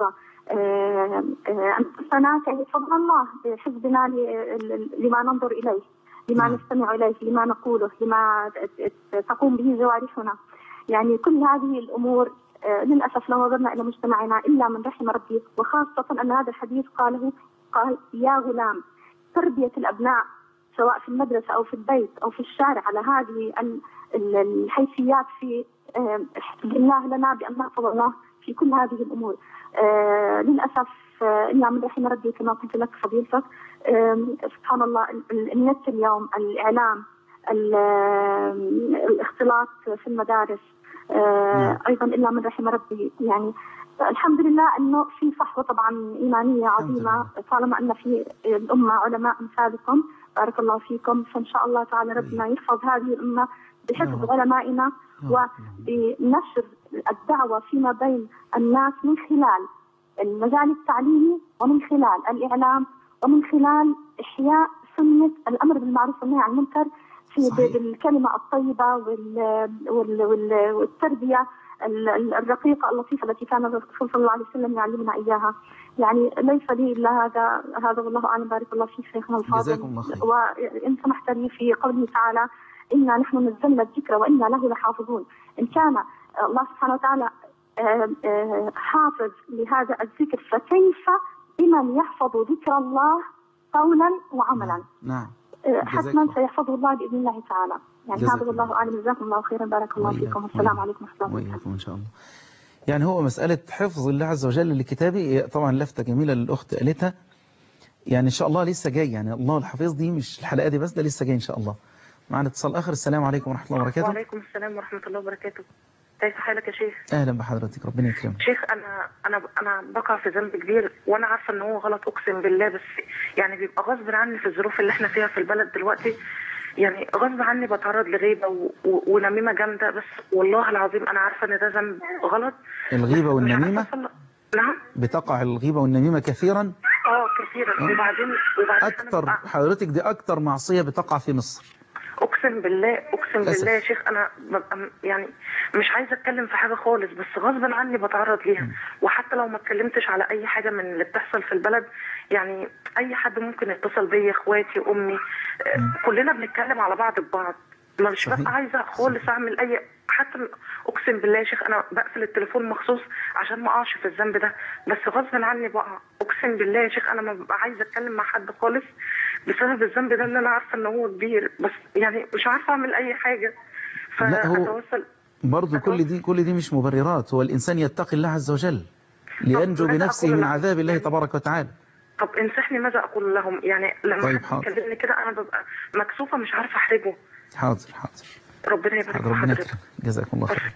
أنفسنا كي يحفظنا الله بحفظنا لما ننظر إليه، لما نستمع إليه، لما نقوله، لما تقوم به جوارحنا. يعني كل هذه الأمور للأسف لو نظرنا إلى مجتمعنا إلا من رحم ربي، وخاصة أن هذا الحديث قال يا غلام. تربية الأبناء سواء في المدرسة أو في البيت أو في الشارع على هذه الحيثيات في حفظ الله لنا بأن نحفظ الله في كل هذه الأمور. للأسف إلا من رحم ربي كما قلت لك فضيلتك. سبحان الله النت اليوم، الإعلام، الاختلاط في المدارس، أيضا إلا من رحم ربي. يعني الحمد لله أنه في صحوة طبعا إيمانية عظيمة طالما أن في الأمة علماء مثالكم بارك الله فيكم. فإن شاء الله تعالى ربنا يحفظ هذه الأمة بحفظ علمائنا وبنشر الدعوة فيما بين الناس من خلال المجال التعليمي ومن خلال الإعلام ومن خلال إحياء سنة الأمر بالمعروف والنهي عن المنكر بالكلمة الطيبة والتربية الرقيقة اللطيفة التي كان الرسول صلى الله عليه وسلم يعلمنا إياها. يعني ليس لي إلا هذا والله أعلم. بارك الله فيك شيخنا الفاضل. وإن سمحت لي في قوله تعالى: إنا نحن نزلنا الذكر وإنا له لحافظون. إن كان الله سبحانه وتعالى حافظ لهذا الذكر فكيف بمن يحفظ ذكر الله قولا وعملا؟ نعم. حتما سيحفظه الله بإذن الله تعالى. يعني هذا والله أعلم. جزاكم الله خيرا. بارك الله فيكم والسلام عليكم ورحمة الله وبركاته. إن شاء الله. يعني هو مسألة حفظ الله عز وجل لكتابه طبعا لفتة جميلة للأخت قالتها. يعني إن شاء الله لسه جاي، يعني الله الحفيظ دي مش الحلقة دي بس، ده لسه جاي إن شاء الله. معنا اتصال آخر. السلام عليكم ورحمة الله وبركاته. وعليكم السلام ورحمة الله وبركاته. كيف حالك يا شيخ؟ أهلا بحضرتك، ربنا يكرمك. شيخ أنا بقع في ذنب كبير وأنا عارفة إن هو غلط أقسم بالله، بس يعني بيبقى غصب عني في الظروف اللي إحنا فيها في البلد دلوقتي. يعني غصب عني بتعرض لغيبة ونميمة جامدة، بس والله العظيم أنا عارفة إن ده ذنب غلط. الغيبة والنميمة؟ نعم. بتقع الغيبة والنميمة كثيرا؟ كثيرا. وبعدين أكتر حضرتك دي أكتر معصية بتقع في مصر. اقسم بالله يا شيخ انا ببقى يعني مش عايزه اتكلم في حاجه خالص، بس غصب عني بتعرض ليها. وحتى لو ما اتكلمتش على اي حاجه من اللي بتحصل في البلد، يعني اي حد ممكن يتصل بيا، اخواتي، امي، كلنا بنتكلم على بعض ببعض. مش ببقى عايزه خالص اعمل اي حتى. اقسم بالله يا شيخ انا بقفل التليفون مخصوص عشان ما اقعش في الذنب ده، بس غصب عني بقع. اقسم بالله يا شيخ انا ما ببقى عايزه اتكلم مع حد خالص بسبب الذنب ده، ان انا عارفه ان هو كبير، بس يعني مش عارفه اعمل اي حاجه. فاتوصل برضه كل دي مش مبررات. هو الانسان يتقي الله عز وجل لينجو بنفسه من عذاب الله تبارك وتعالى. طب انصحني ماذا اقول لهم؟ يعني لما يكلمني كده انا ببقى مكسوفه مش عارفه احرجه. حاضر. ربنا يبارك فيك. ربنا يكرمك. جزاكم الله خير.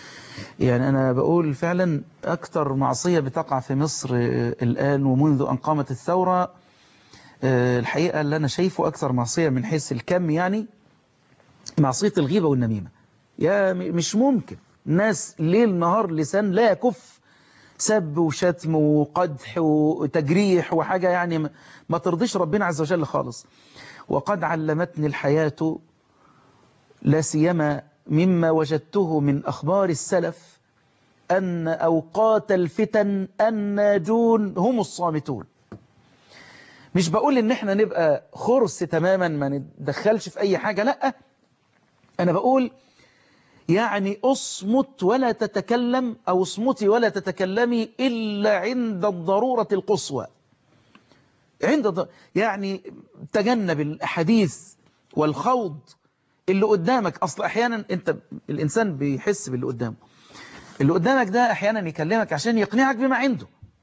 يعني أنا بقول فعلا أكتر معصية بتقع في مصر الآن ومنذ أن قامت الثورة، الحقيقة اللي أنا شايفه أكثر معصية من حيث الكم، يعني معصية الغيبة والنميمة. يا مش ممكن ناس ليل نهار لسان لا يكف سب وشتم وقدح وتجريح وحاجة يعني ما ترضيش ربنا عز وجل خالص. وقد علمتني الحياة لا سيما مما وجدته من أخبار السلف أن أوقات الفتن الناجون هم الصامتون. مش بقول إن احنا نبقى خرس تماما ما ندخلش في أي حاجة، لأ، أنا بقول يعني أصمت ولا تتكلم، أو اصمتي ولا تتكلمي إلا عند الضرورة القصوى. يعني تجنب الأحاديث والخوض اللي قدامك. أصل أحيانا الإنسان بيحس باللي قدامه. اللي قدامك ده أحيانا يكلمك عشان يقنعك بما عنده،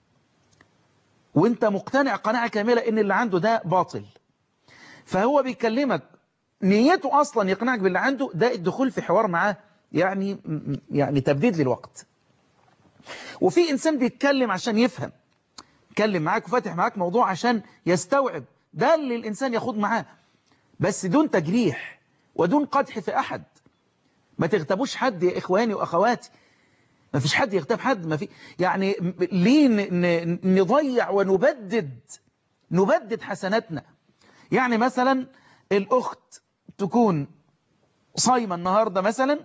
وانت مقتنع قناعة كاملة ان اللي عنده ده باطل، فهو بيكلمك نيته أصلا يقنعك باللي عنده، ده الدخول في حوار معاه يعني تبديد للوقت. وفي إنسان بيتكلم عشان يفهم، يتكلم معاك وفاتح معاك موضوع عشان يستوعب، ده اللي الإنسان يخوض معاه، بس دون تجريح ودون قدح في أحد. ما تغتابوش حد يا إخواني وأخواتي، ما فيش حد يغتاب حد، ما في يعني ليه نضيع ونبدد حسناتنا. يعني مثلا الأخت تكون صايمة النهاردة مثلا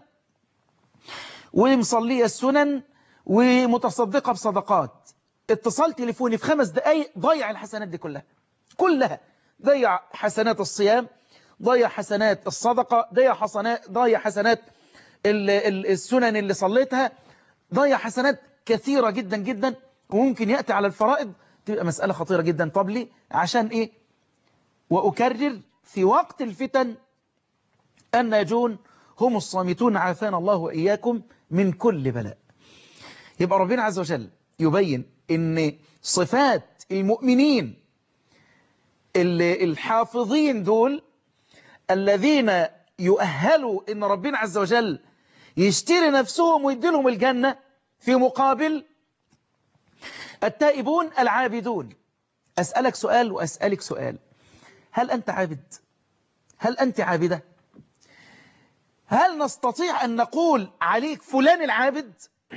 ومصلية السنن ومتصدقة بصدقات، اتصال تليفوني في 5 دقايق ضيع الحسنات دي كلها، ضيع حسنات الصيام، ضيع حسنات الصدقة، ضيع حسنات السنن اللي صليتها، ضيع حسنات كثيرة جدا جدا، وممكن يأتي على الفرائض تبقى مسألة خطيرة جدا. طب ليه؟ عشان إيه؟ وأكرر في وقت الفتن الناجون هم الصامتون، عافانا الله وإياكم من كل بلاء. يبقى ربنا عز وجل يبين إن صفات المؤمنين الحافظين دول الذين يؤهلوا إن ربنا عز وجل يشتري نفسهم ويديلهم الجنة في مقابل التائبون العابدون. أسألك سؤال وأسألك سؤال، هل أنت عابد؟ هل أنت عابدة؟ هل نستطيع أن نقول عليك فلان العابد؟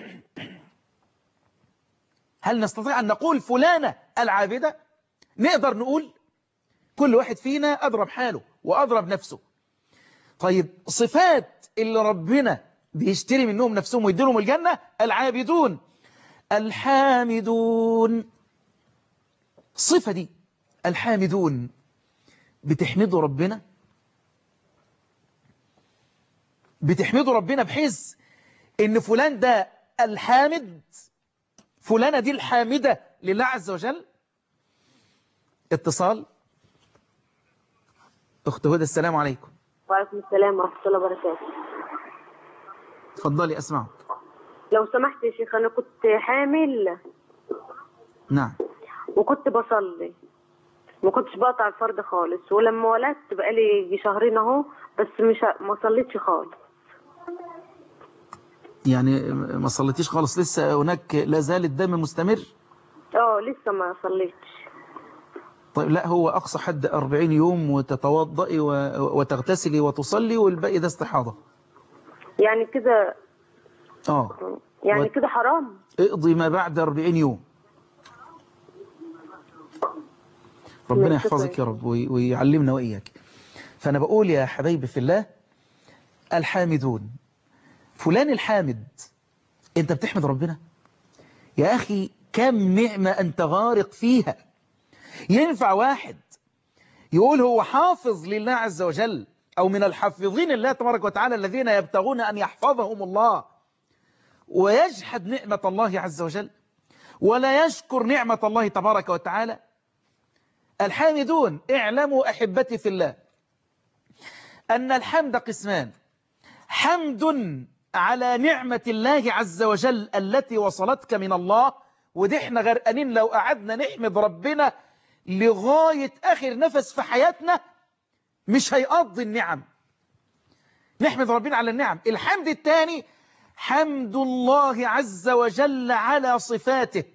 هل نستطيع أن نقول فلانة العابدة؟ نقدر نقول؟ كل واحد فينا أضرب حاله وأضرب نفسه. طيب صفات اللي ربنا بيشتري منهم نفسهم ويديلهم الجنة: العابدون، الحامدون. الصفة دي الحامدون بتحمدوا ربنا، بتحمدوا ربنا بحيث ان فلان ده الحامد، فلانة دي الحامدة لله عز وجل. اتصال. أخت هدى، السلام عليكم. وعليكم السلام ورحمة الله وبركاته. اتفضلي أسمعك. لو سمحت يا شيخ، أنا كنت حامل. نعم. وكنت بصلي، ما كنتش بقطع الفرض خالص، ولما ولدت بقالي شهرين اهو، بس ما صليتش خالص. يعني ما صليتيش خالص؟ لسه هناك لا زال الدم مستمر؟ لسه ما صليتش. طيب لا، هو أقصى حد 40 يوم وتتوضئي وتغتسلي وتصلي، والباقي ده استحاضة. يعني كده يعني كده حرام؟ اقضي ما بعد 40 يوم. ربنا يحفظك يا رب ويعلمنا وإياك. فأنا بقول يا حبايبي في الله، الحامدون، فلان الحامد. أنت بتحمد ربنا يا أخي؟ كم نعمة أنت غارق فيها. ينفع واحد يقول هو حافظ لله عز وجل أو من الحافظين الله تبارك وتعالى الذين يبتغون أن يحفظهم الله، ويجحد نعمة الله عز وجل ولا يشكر نعمة الله تبارك وتعالى؟ الحامدون، اعلموا أحبتي في الله أن الحمد قسمان: حمد على نعمة الله عز وجل التي وصلتك من الله، ودي احنا غرقانين لو قعدنا نحمد ربنا لغاية آخر نفس في حياتنا مش هيقضي النعم. نحمد ربنا على النعم. الحمد الثاني حمد الله عز وجل على صفاته،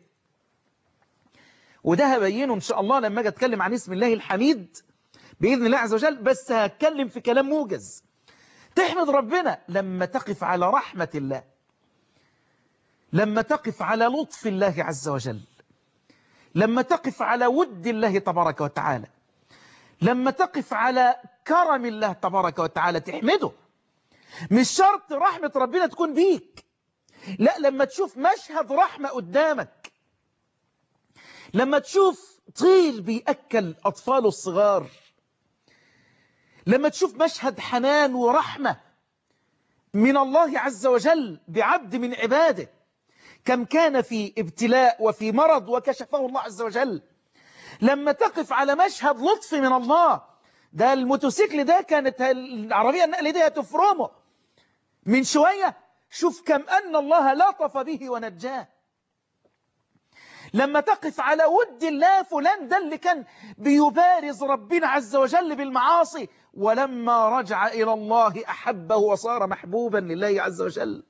وده هبينه إن شاء الله لما أجي أتكلم عن اسم الله الحميد بإذن الله عز وجل، بس هتكلم في كلام موجز. تحمد ربنا لما تقف على رحمة الله، لما تقف على لطف الله عز وجل، لما تقف على ود الله تبارك وتعالى، لما تقف على كرم الله تبارك وتعالى تحمده. مش شرط رحمة ربنا تكون بيك، لا، لما تشوف مشهد رحمة قدامك، لما تشوف طير بيأكل أطفاله الصغار، لما تشوف مشهد حنان ورحمة من الله عز وجل بعبد من عباده، كم كان في ابتلاء وفي مرض وكشفه الله عز وجل، لما تقف على مشهد لطف من الله ده الموتوسيكل ده كانت العربية النقل دي هتفرمه من شوية. شوف كم أن الله لطف به ونجاه. لما تقف على ود الله، فلان ده اللي كان بيبارز ربنا عز وجل بالمعاصي، ولما رجع إلى الله أحبه وصار محبوبا لله عز وجل.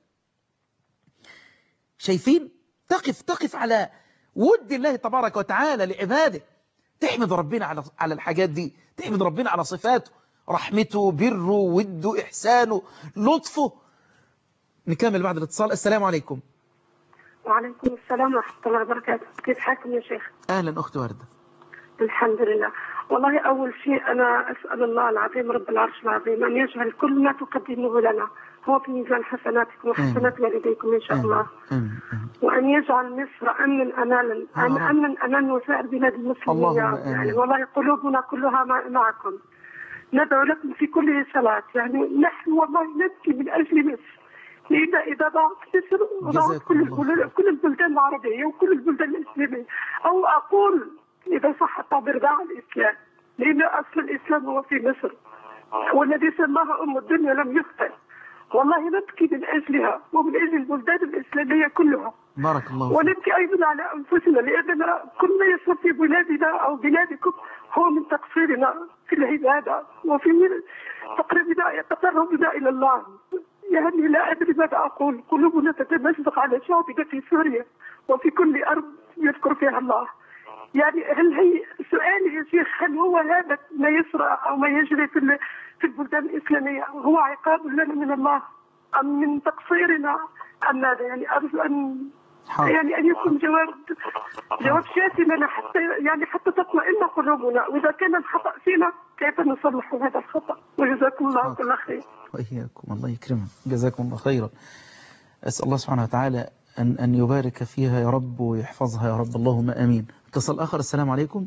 شايفين؟ تقف على ود الله تبارك وتعالى لعباده، تحمد ربنا على الحاجات دي، تحمد ربنا على صفاته، رحمته، بره، وده، إحسانه، لطفه. نكمل بعد الاتصال. السلام عليكم. وعليكم السلام ورحمة الله وبركاته. كيف حالكم يا شيخ؟ أهلا أخت وردة. الحمد لله. والله أول شيء أنا أسأل الله العظيم رب العرش العظيم أن يجعل كل ما تقدمه لنا هو في ميزان حسناتكم وحسنات والديكم إن شاء الله. وأن يجعل مصر أمن أمان وسائر بلاد المسلمين. يعني والله قلوبنا كلها معكم، ندعو لكم في كل صلاة. يعني نحن والله نبكي من أجل مصر، إذا ضاعت مصر وضاعت كل البلدان العربية وكل البلدان الإسلامية، أو أقول إذا صح التعبير ضاع الإسلام، لأن أصل الإسلام هو في مصر، والذي سماها أم الدنيا لم يخطئ. والله نبكي من أجلها ومن أجل البلدان الإسلامية كلها. بارك الله فيك. ونبكي أيضا على أنفسنا، لأننا كل ما يصير في بلادنا أو بلادكم هو من تقصيرنا في العبادة وفي تقربنا إلى الله. يعني لا أدري ماذا أقول، قلوبنا تتمزق على شعبنا في سوريا وفي كل أرض يذكر فيها الله. يعني هل هي سؤالي يا شيخ، هل هو هذا ما يسرى أو ما يجري في البلدان الإسلامية هو عقاب لنا من الله أم من تقصيرنا أم ماذا؟ يعني أرجو أن يكون جواب شافي لنا حتى تطمئن قلوبنا، وإذا كان الخطأ فينا كيف نصلح هذا الخطأ. وجزاكم الله كل خير. وإياكم، الله يكرمك، جزاكم الله خيرا. أسأل الله سبحانه وتعالى أن يبارك فيها يا رب ويحفظها يا رب، اللهم آمين. اتصال آخر. السلام عليكم.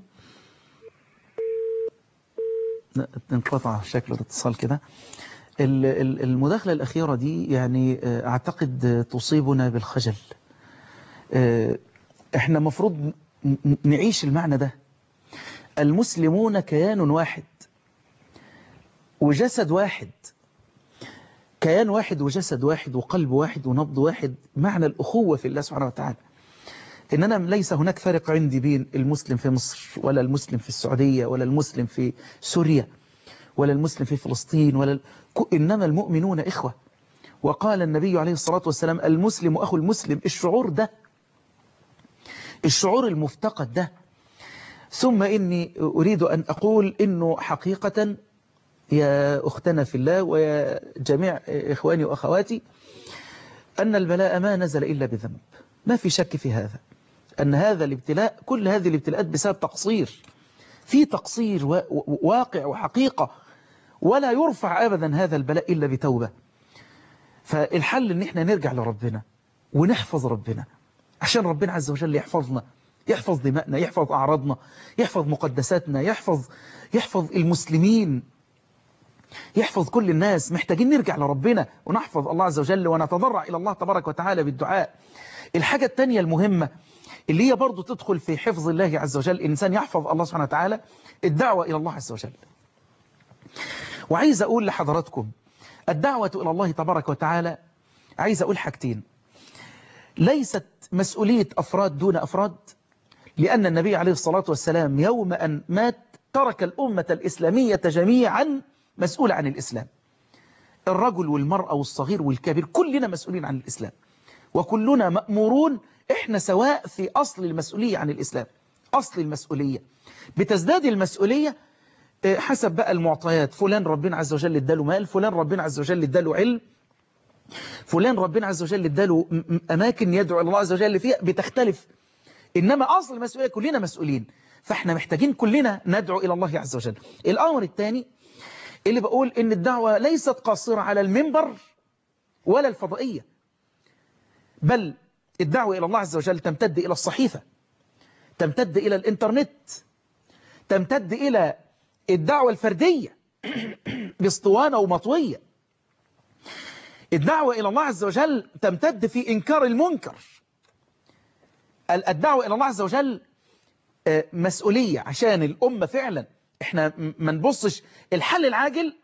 انقطع شكل الاتصال كده. المداخلة الأخيرة دي يعني أعتقد تصيبنا بالخجل. احنا مفروض نعيش المعنى ده. المسلمون كيان واحد وجسد واحد، كيان واحد وجسد واحد وقلب واحد ونبض واحد. معنى الأخوة في الله سبحانه وتعالى، إننا ليس هناك فرق عندي بين المسلم في مصر ولا المسلم في السعودية ولا المسلم في سوريا ولا المسلم في فلسطين إنما المؤمنون إخوة. وقال النبي عليه الصلاة والسلام المسلم أخو المسلم. الشعور ده، الشعور المفتقد ده. ثم إني أريد أن أقول إنه حقيقة يا أختنا في الله ويا جميع إخواني وأخواتي، أن البلاء ما نزل إلا بذنب. ما في شك في هذا، أن هذا الابتلاء، كل هذه الابتلاءات بسبب تقصير، في تقصير واقع وحقيقة، ولا يرفع أبدا هذا البلاء إلا بتوبة. فالحل إن احنا نرجع لربنا ونحفظ ربنا، عشان ربنا عز وجل يحفظنا، يحفظ دماءنا، يحفظ أعراضنا، يحفظ مقدساتنا، يحفظ المسلمين، يحفظ كل الناس. محتاجين نرجع لربنا ونحفظ الله عز وجل ونتضرع إلى الله تبارك وتعالى بالدعاء. الحاجة الثانية المهمة اللي هي برضو تدخل في حفظ الله عز وجل، الإنسان يحفظ الله سبحانه وتعالى، الدعوة إلى الله عز وجل. وعايز أقول لحضراتكم الدعوة إلى الله تبارك وتعالى، عايز أقول حاجتين. ليست مسؤولية أفراد دون أفراد، لأن النبي عليه الصلاة والسلام يوم أن مات ترك الأمة الإسلامية جميعا مسؤولة عن الإسلام. الرجل والمرأة والصغير والكبير كلنا مسؤولين عن الإسلام، وكلنا مأمورون. إحنا سواء في أصل المسؤولية عن الإسلام. أصل المسؤولية بتزداد المسؤولية حسب بقى المعطيات. فلان ربنا عز وجل اداله مال، فلان ربنا عز وجل اداله علم، فلان ربنا عز وجل اداله أماكن يدعو الله عز وجل فيها، بتختلف. إنما أصل المسؤولية كلنا مسؤولين، فإحنا محتاجين كلنا ندعو إلى الله عز وجل. الأمر الثاني اللي بقول إن الدعوة ليست قاصرة على المنبر ولا الفضائية، بل الدعوة إلى الله عز وجل تمتد إلى الصحيفة، تمتد إلى الإنترنت، تمتد إلى الدعوة الفردية باسطوانة ومطوية. الدعوة إلى الله عز وجل تمتد في إنكار المنكر. الدعوة إلى الله عز وجل مسؤولية عشان الأمة فعلا احنا ما نبصش الحل العاجل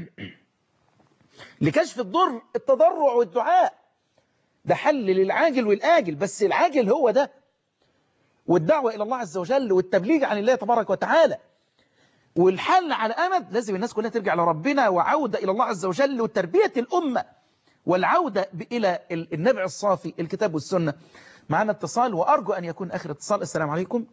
لكشف الضر التضرع والدعاء، ده حل للعاجل والآجل، بس العاجل هو ده، والدعوة إلى الله عز وجل والتبليغ عن الله تبارك وتعالى. والحل على أمد لازم الناس كلها ترجع لربنا، وعودة إلى الله عز وجل وتربية الأمة والعودة إلى النبع الصافي الكتاب والسنة. معنا اتصال وأرجو أن يكون آخر اتصال. السلام عليكم.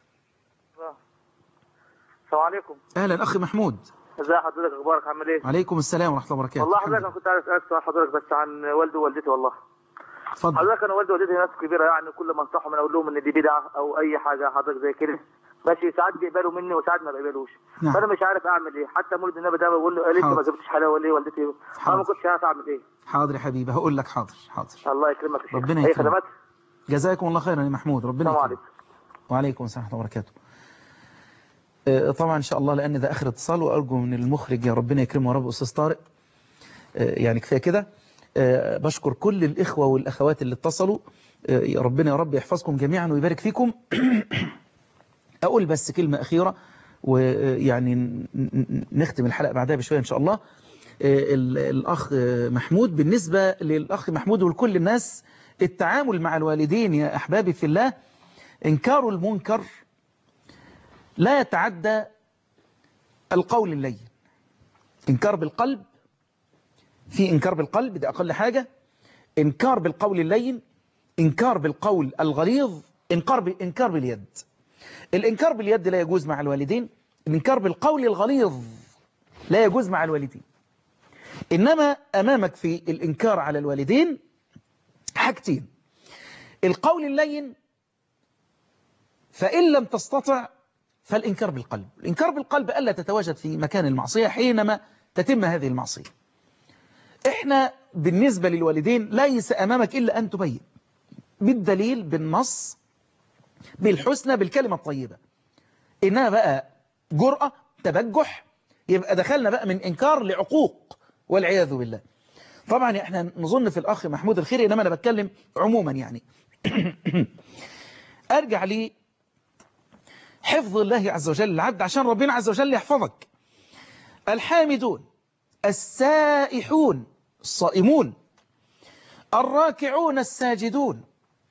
السلام عليكم. أهلا أخي محمود. ازي حضرتك، اخبارك، عامل ايه؟ عليكم السلام ورحمة الله وبركاته. والله حضرتك انا كنت عايز اسال سؤال حضرتك بس عن والدي ووالدتي. والله اتفضل. حضرتك انا والدي ووالدتي ناس كبيره، يعني كل ما انصحهم اقول لهم ان دي بدعه او اي حاجه حضرتك زي كده، ماشي، ساعات بيقبلوا مني وساعات ما بيقبلوش. نعم. فانا مش عارف اعمل ايه، حتى مولد النبي ده بقول له لسه ما جبتش حلاوه ليه والدتي، انا ما كنتش عارف اعمل ايه. حاضر يا حبيبي، هقول لك. حاضر. الله يكرمك يا شيخ. ربنا اي يكرمك. خدمات. جزاكم الله خيرا يا محمود، ربنا السلام يكرمك. وعليكم السلام ورحمة الله وبركاته. طبعا إن شاء الله لأن ده آخر اتصال، وأرجو من المخرج يا ربنا يكرمه يا رب أستاذ طارق، يعني كفاية كده. بشكر كل الإخوة والأخوات اللي اتصلوا، يا ربنا يا رب يحفظكم جميعا ويبارك فيكم. أقول بس كلمة أخيرة ويعني نختم الحلقة بعدها بشوية إن شاء الله. الأخ محمود، بالنسبة للأخ محمود ولكل الناس، التعامل مع الوالدين يا أحبابي في الله، إنكار المنكر لا يتعدى القول اللين. إنكار بالقلب، في إنكار بالقلب ده أقل حاجة، إنكار بالقول اللين، إنكار بالقول الغليظ، إنكار باليد. الإنكار باليد لا يجوز مع الوالدين، الإنكار بالقول الغليظ لا يجوز مع الوالدين. إنما أمامك في الإنكار على الوالدين حاجتين: القول اللين، فإن لم تستطع فالإنكار بالقلب. الإنكار بالقلب ألا تتواجد في مكان المعصية حينما تتم هذه المعصية. إحنا بالنسبة للوالدين ليس أمامك إلا أن تبين بالدليل، بالنص، بالحسنى، بالكلمة الطيبة. إنها بقى جرأة، تبجح، يبقى دخلنا بقى من إنكار لعقوق والعياذ بالله. طبعا إحنا نظن في الأخ محمود الخير، إنما أنا بتكلم عموما يعني. أرجع لي حفظ الله عز وجل العبد عشان ربنا عز وجل يحفظك. الحامدون، السائحون، الصائمون، الراكعون، الساجدون.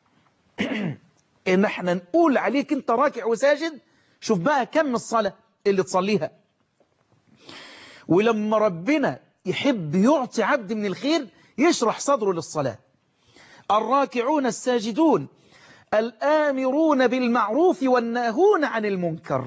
إن احنا نقول عليك انت راكع وساجد، شوف بقى كم الصلاة اللي تصليها. ولما ربنا يحب يعطي عبد من الخير يشرح صدره للصلاة. الراكعون، الساجدون، الآمرون بالمعروف والناهون عن المنكر.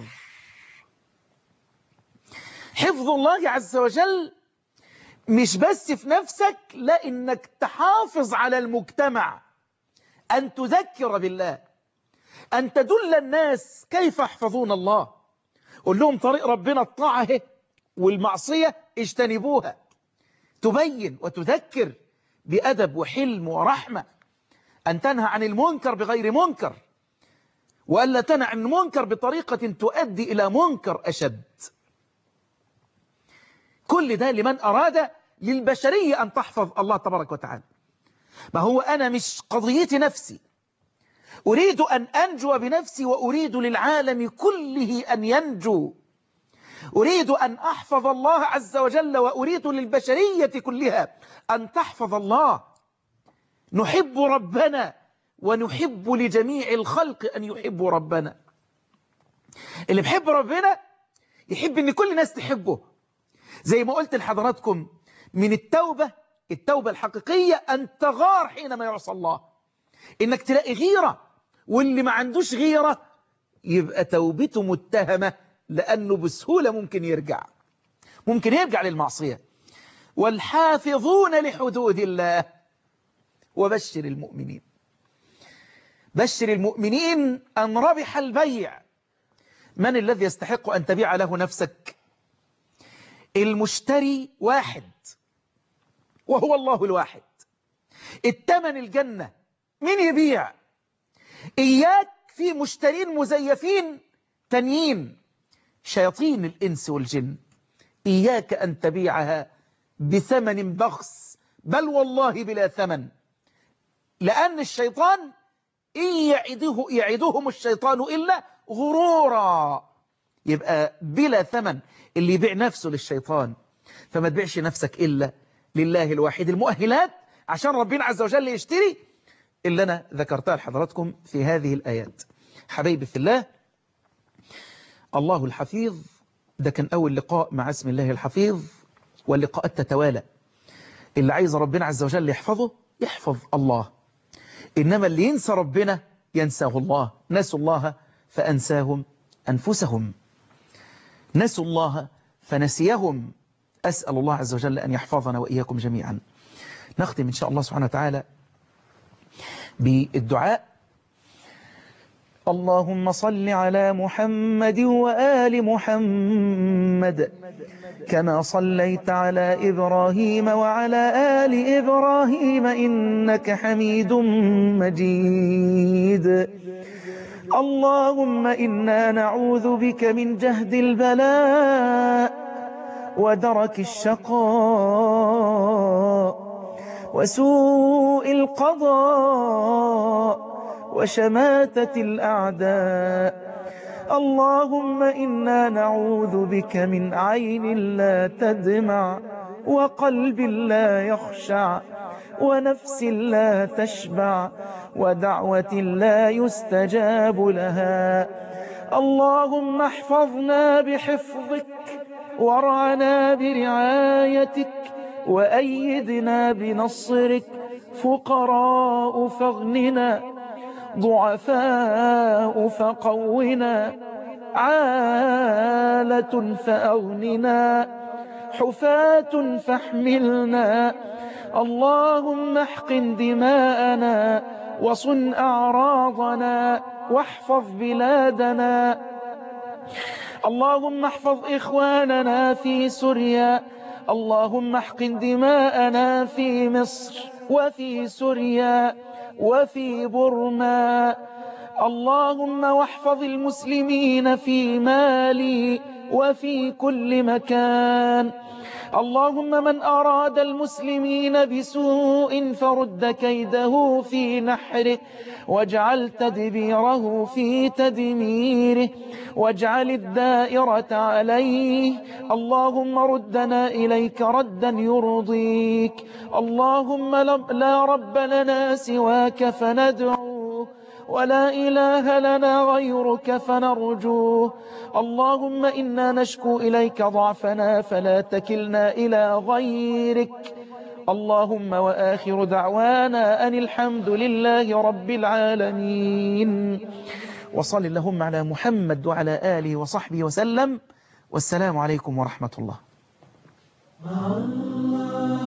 حفظ الله عز وجل مش بس في نفسك، لا، إنك تحافظ على المجتمع، أن تذكر بالله، أن تدل الناس كيف يحفظون الله. قل لهم طريق ربنا الطاعة والمعصية اجتنبوها. تبين وتذكر بأدب وحلم ورحمة، أن تنهى عن المنكر بغير منكر، وألا تنهى عن المنكر بطريقة تؤدي إلى منكر أشد. كل ده لمن أراد للبشرية أن تحفظ الله تبارك وتعالى. ما هو أنا مش قضيتي نفسي، أريد أن أنجو بنفسي، وأريد للعالم كله أن ينجو. أريد أن أحفظ الله عز وجل، وأريد للبشرية كلها أن تحفظ الله. نحب ربنا ونحب لجميع الخلق أن يحبوا ربنا. اللي بيحب ربنا يحب أن كل الناس تحبه. زي ما قلت لحضراتكم، من التوبة الحقيقية أن تغار حينما يعصى الله، إنك تلاقي غيرة، واللي ما عندوش غيرة يبقى توبته متهمة، لأنه بسهولة ممكن يرجع للمعصية. والحافظون لحدود الله. وبشر المؤمنين، بشر المؤمنين أن ربح البيع. من الذي يستحق أن تبيع له نفسك؟ المشتري واحد، وهو الله الواحد. الثمن الجنة، مين يبيع؟ إياك في مشترين مزيفين تانيين، شياطين الإنس والجن. إياك أن تبيعها بثمن بخس، بل والله بلا ثمن، لأن الشيطان إن يعدهم الشيطان إلا غرورا. يبقى بلا ثمن اللي يبيع نفسه للشيطان. فما تبيعش نفسك إلا لله الواحد. المؤهلات عشان ربنا عز وجل يشتري اللي أنا ذكرتها لحضراتكم في هذه الآيات. حبايبي في الله، الله الحفيظ ده كان أول لقاء مع اسم الله الحفيظ، واللقاءات تتوالى. اللي عايز ربنا عز وجل يحفظه يحفظ الله، إنما اللي ينسى ربنا ينساه الله. نسوا الله فأنساهم أنفسهم، نسوا الله فنسيهم. أسأل الله عز وجل أن يحفظنا وإياكم جميعا. نختم إن شاء الله سبحانه وتعالى بالدعاء. اللهم صل على محمد وآل محمد كما صليت على إبراهيم وعلى آل إبراهيم إنك حميد مجيد. اللهم إنا نعوذ بك من جهد البلاء ودرك الشقاء وسوء القضاء وشماتة الأعداء. اللهم إنا نعوذ بك من عين لا تدمع وقلب لا يخشع ونفس لا تشبع ودعوة لا يستجاب لها. اللهم احفظنا بحفظك وارعنا برعايتك وأيدنا بنصرك. فقراء فاغننا، ضعفاء فقونا، عالة فأغننا، حفاة فاحملنا. اللهم احقن دماءنا وصن أعراضنا واحفظ بلادنا. اللهم احفظ إخواننا في سوريا. اللهم احقن دماءنا في مصر وفي سوريا وفي بورما. اللهم واحفظ المسلمين في مالي وفي كل مكان. اللهم من أراد المسلمين بسوء فرد كيده في نحره واجعل تدبيره في تدميره واجعل الدائرة عليه. اللهم ردنا إليك ردا يرضيك. اللهم لا رب لنا سواك فندعوه ولا إله لنا غيرك فنرجوه. اللهم إنا نشكو إليك ضعفنا فلا تكلنا إلى غيرك. اللهم وآخر دعوانا أن الحمد لله رب العالمين. وصل اللهم على محمد وعلى آله وصحبه وسلم. والسلام عليكم ورحمة الله.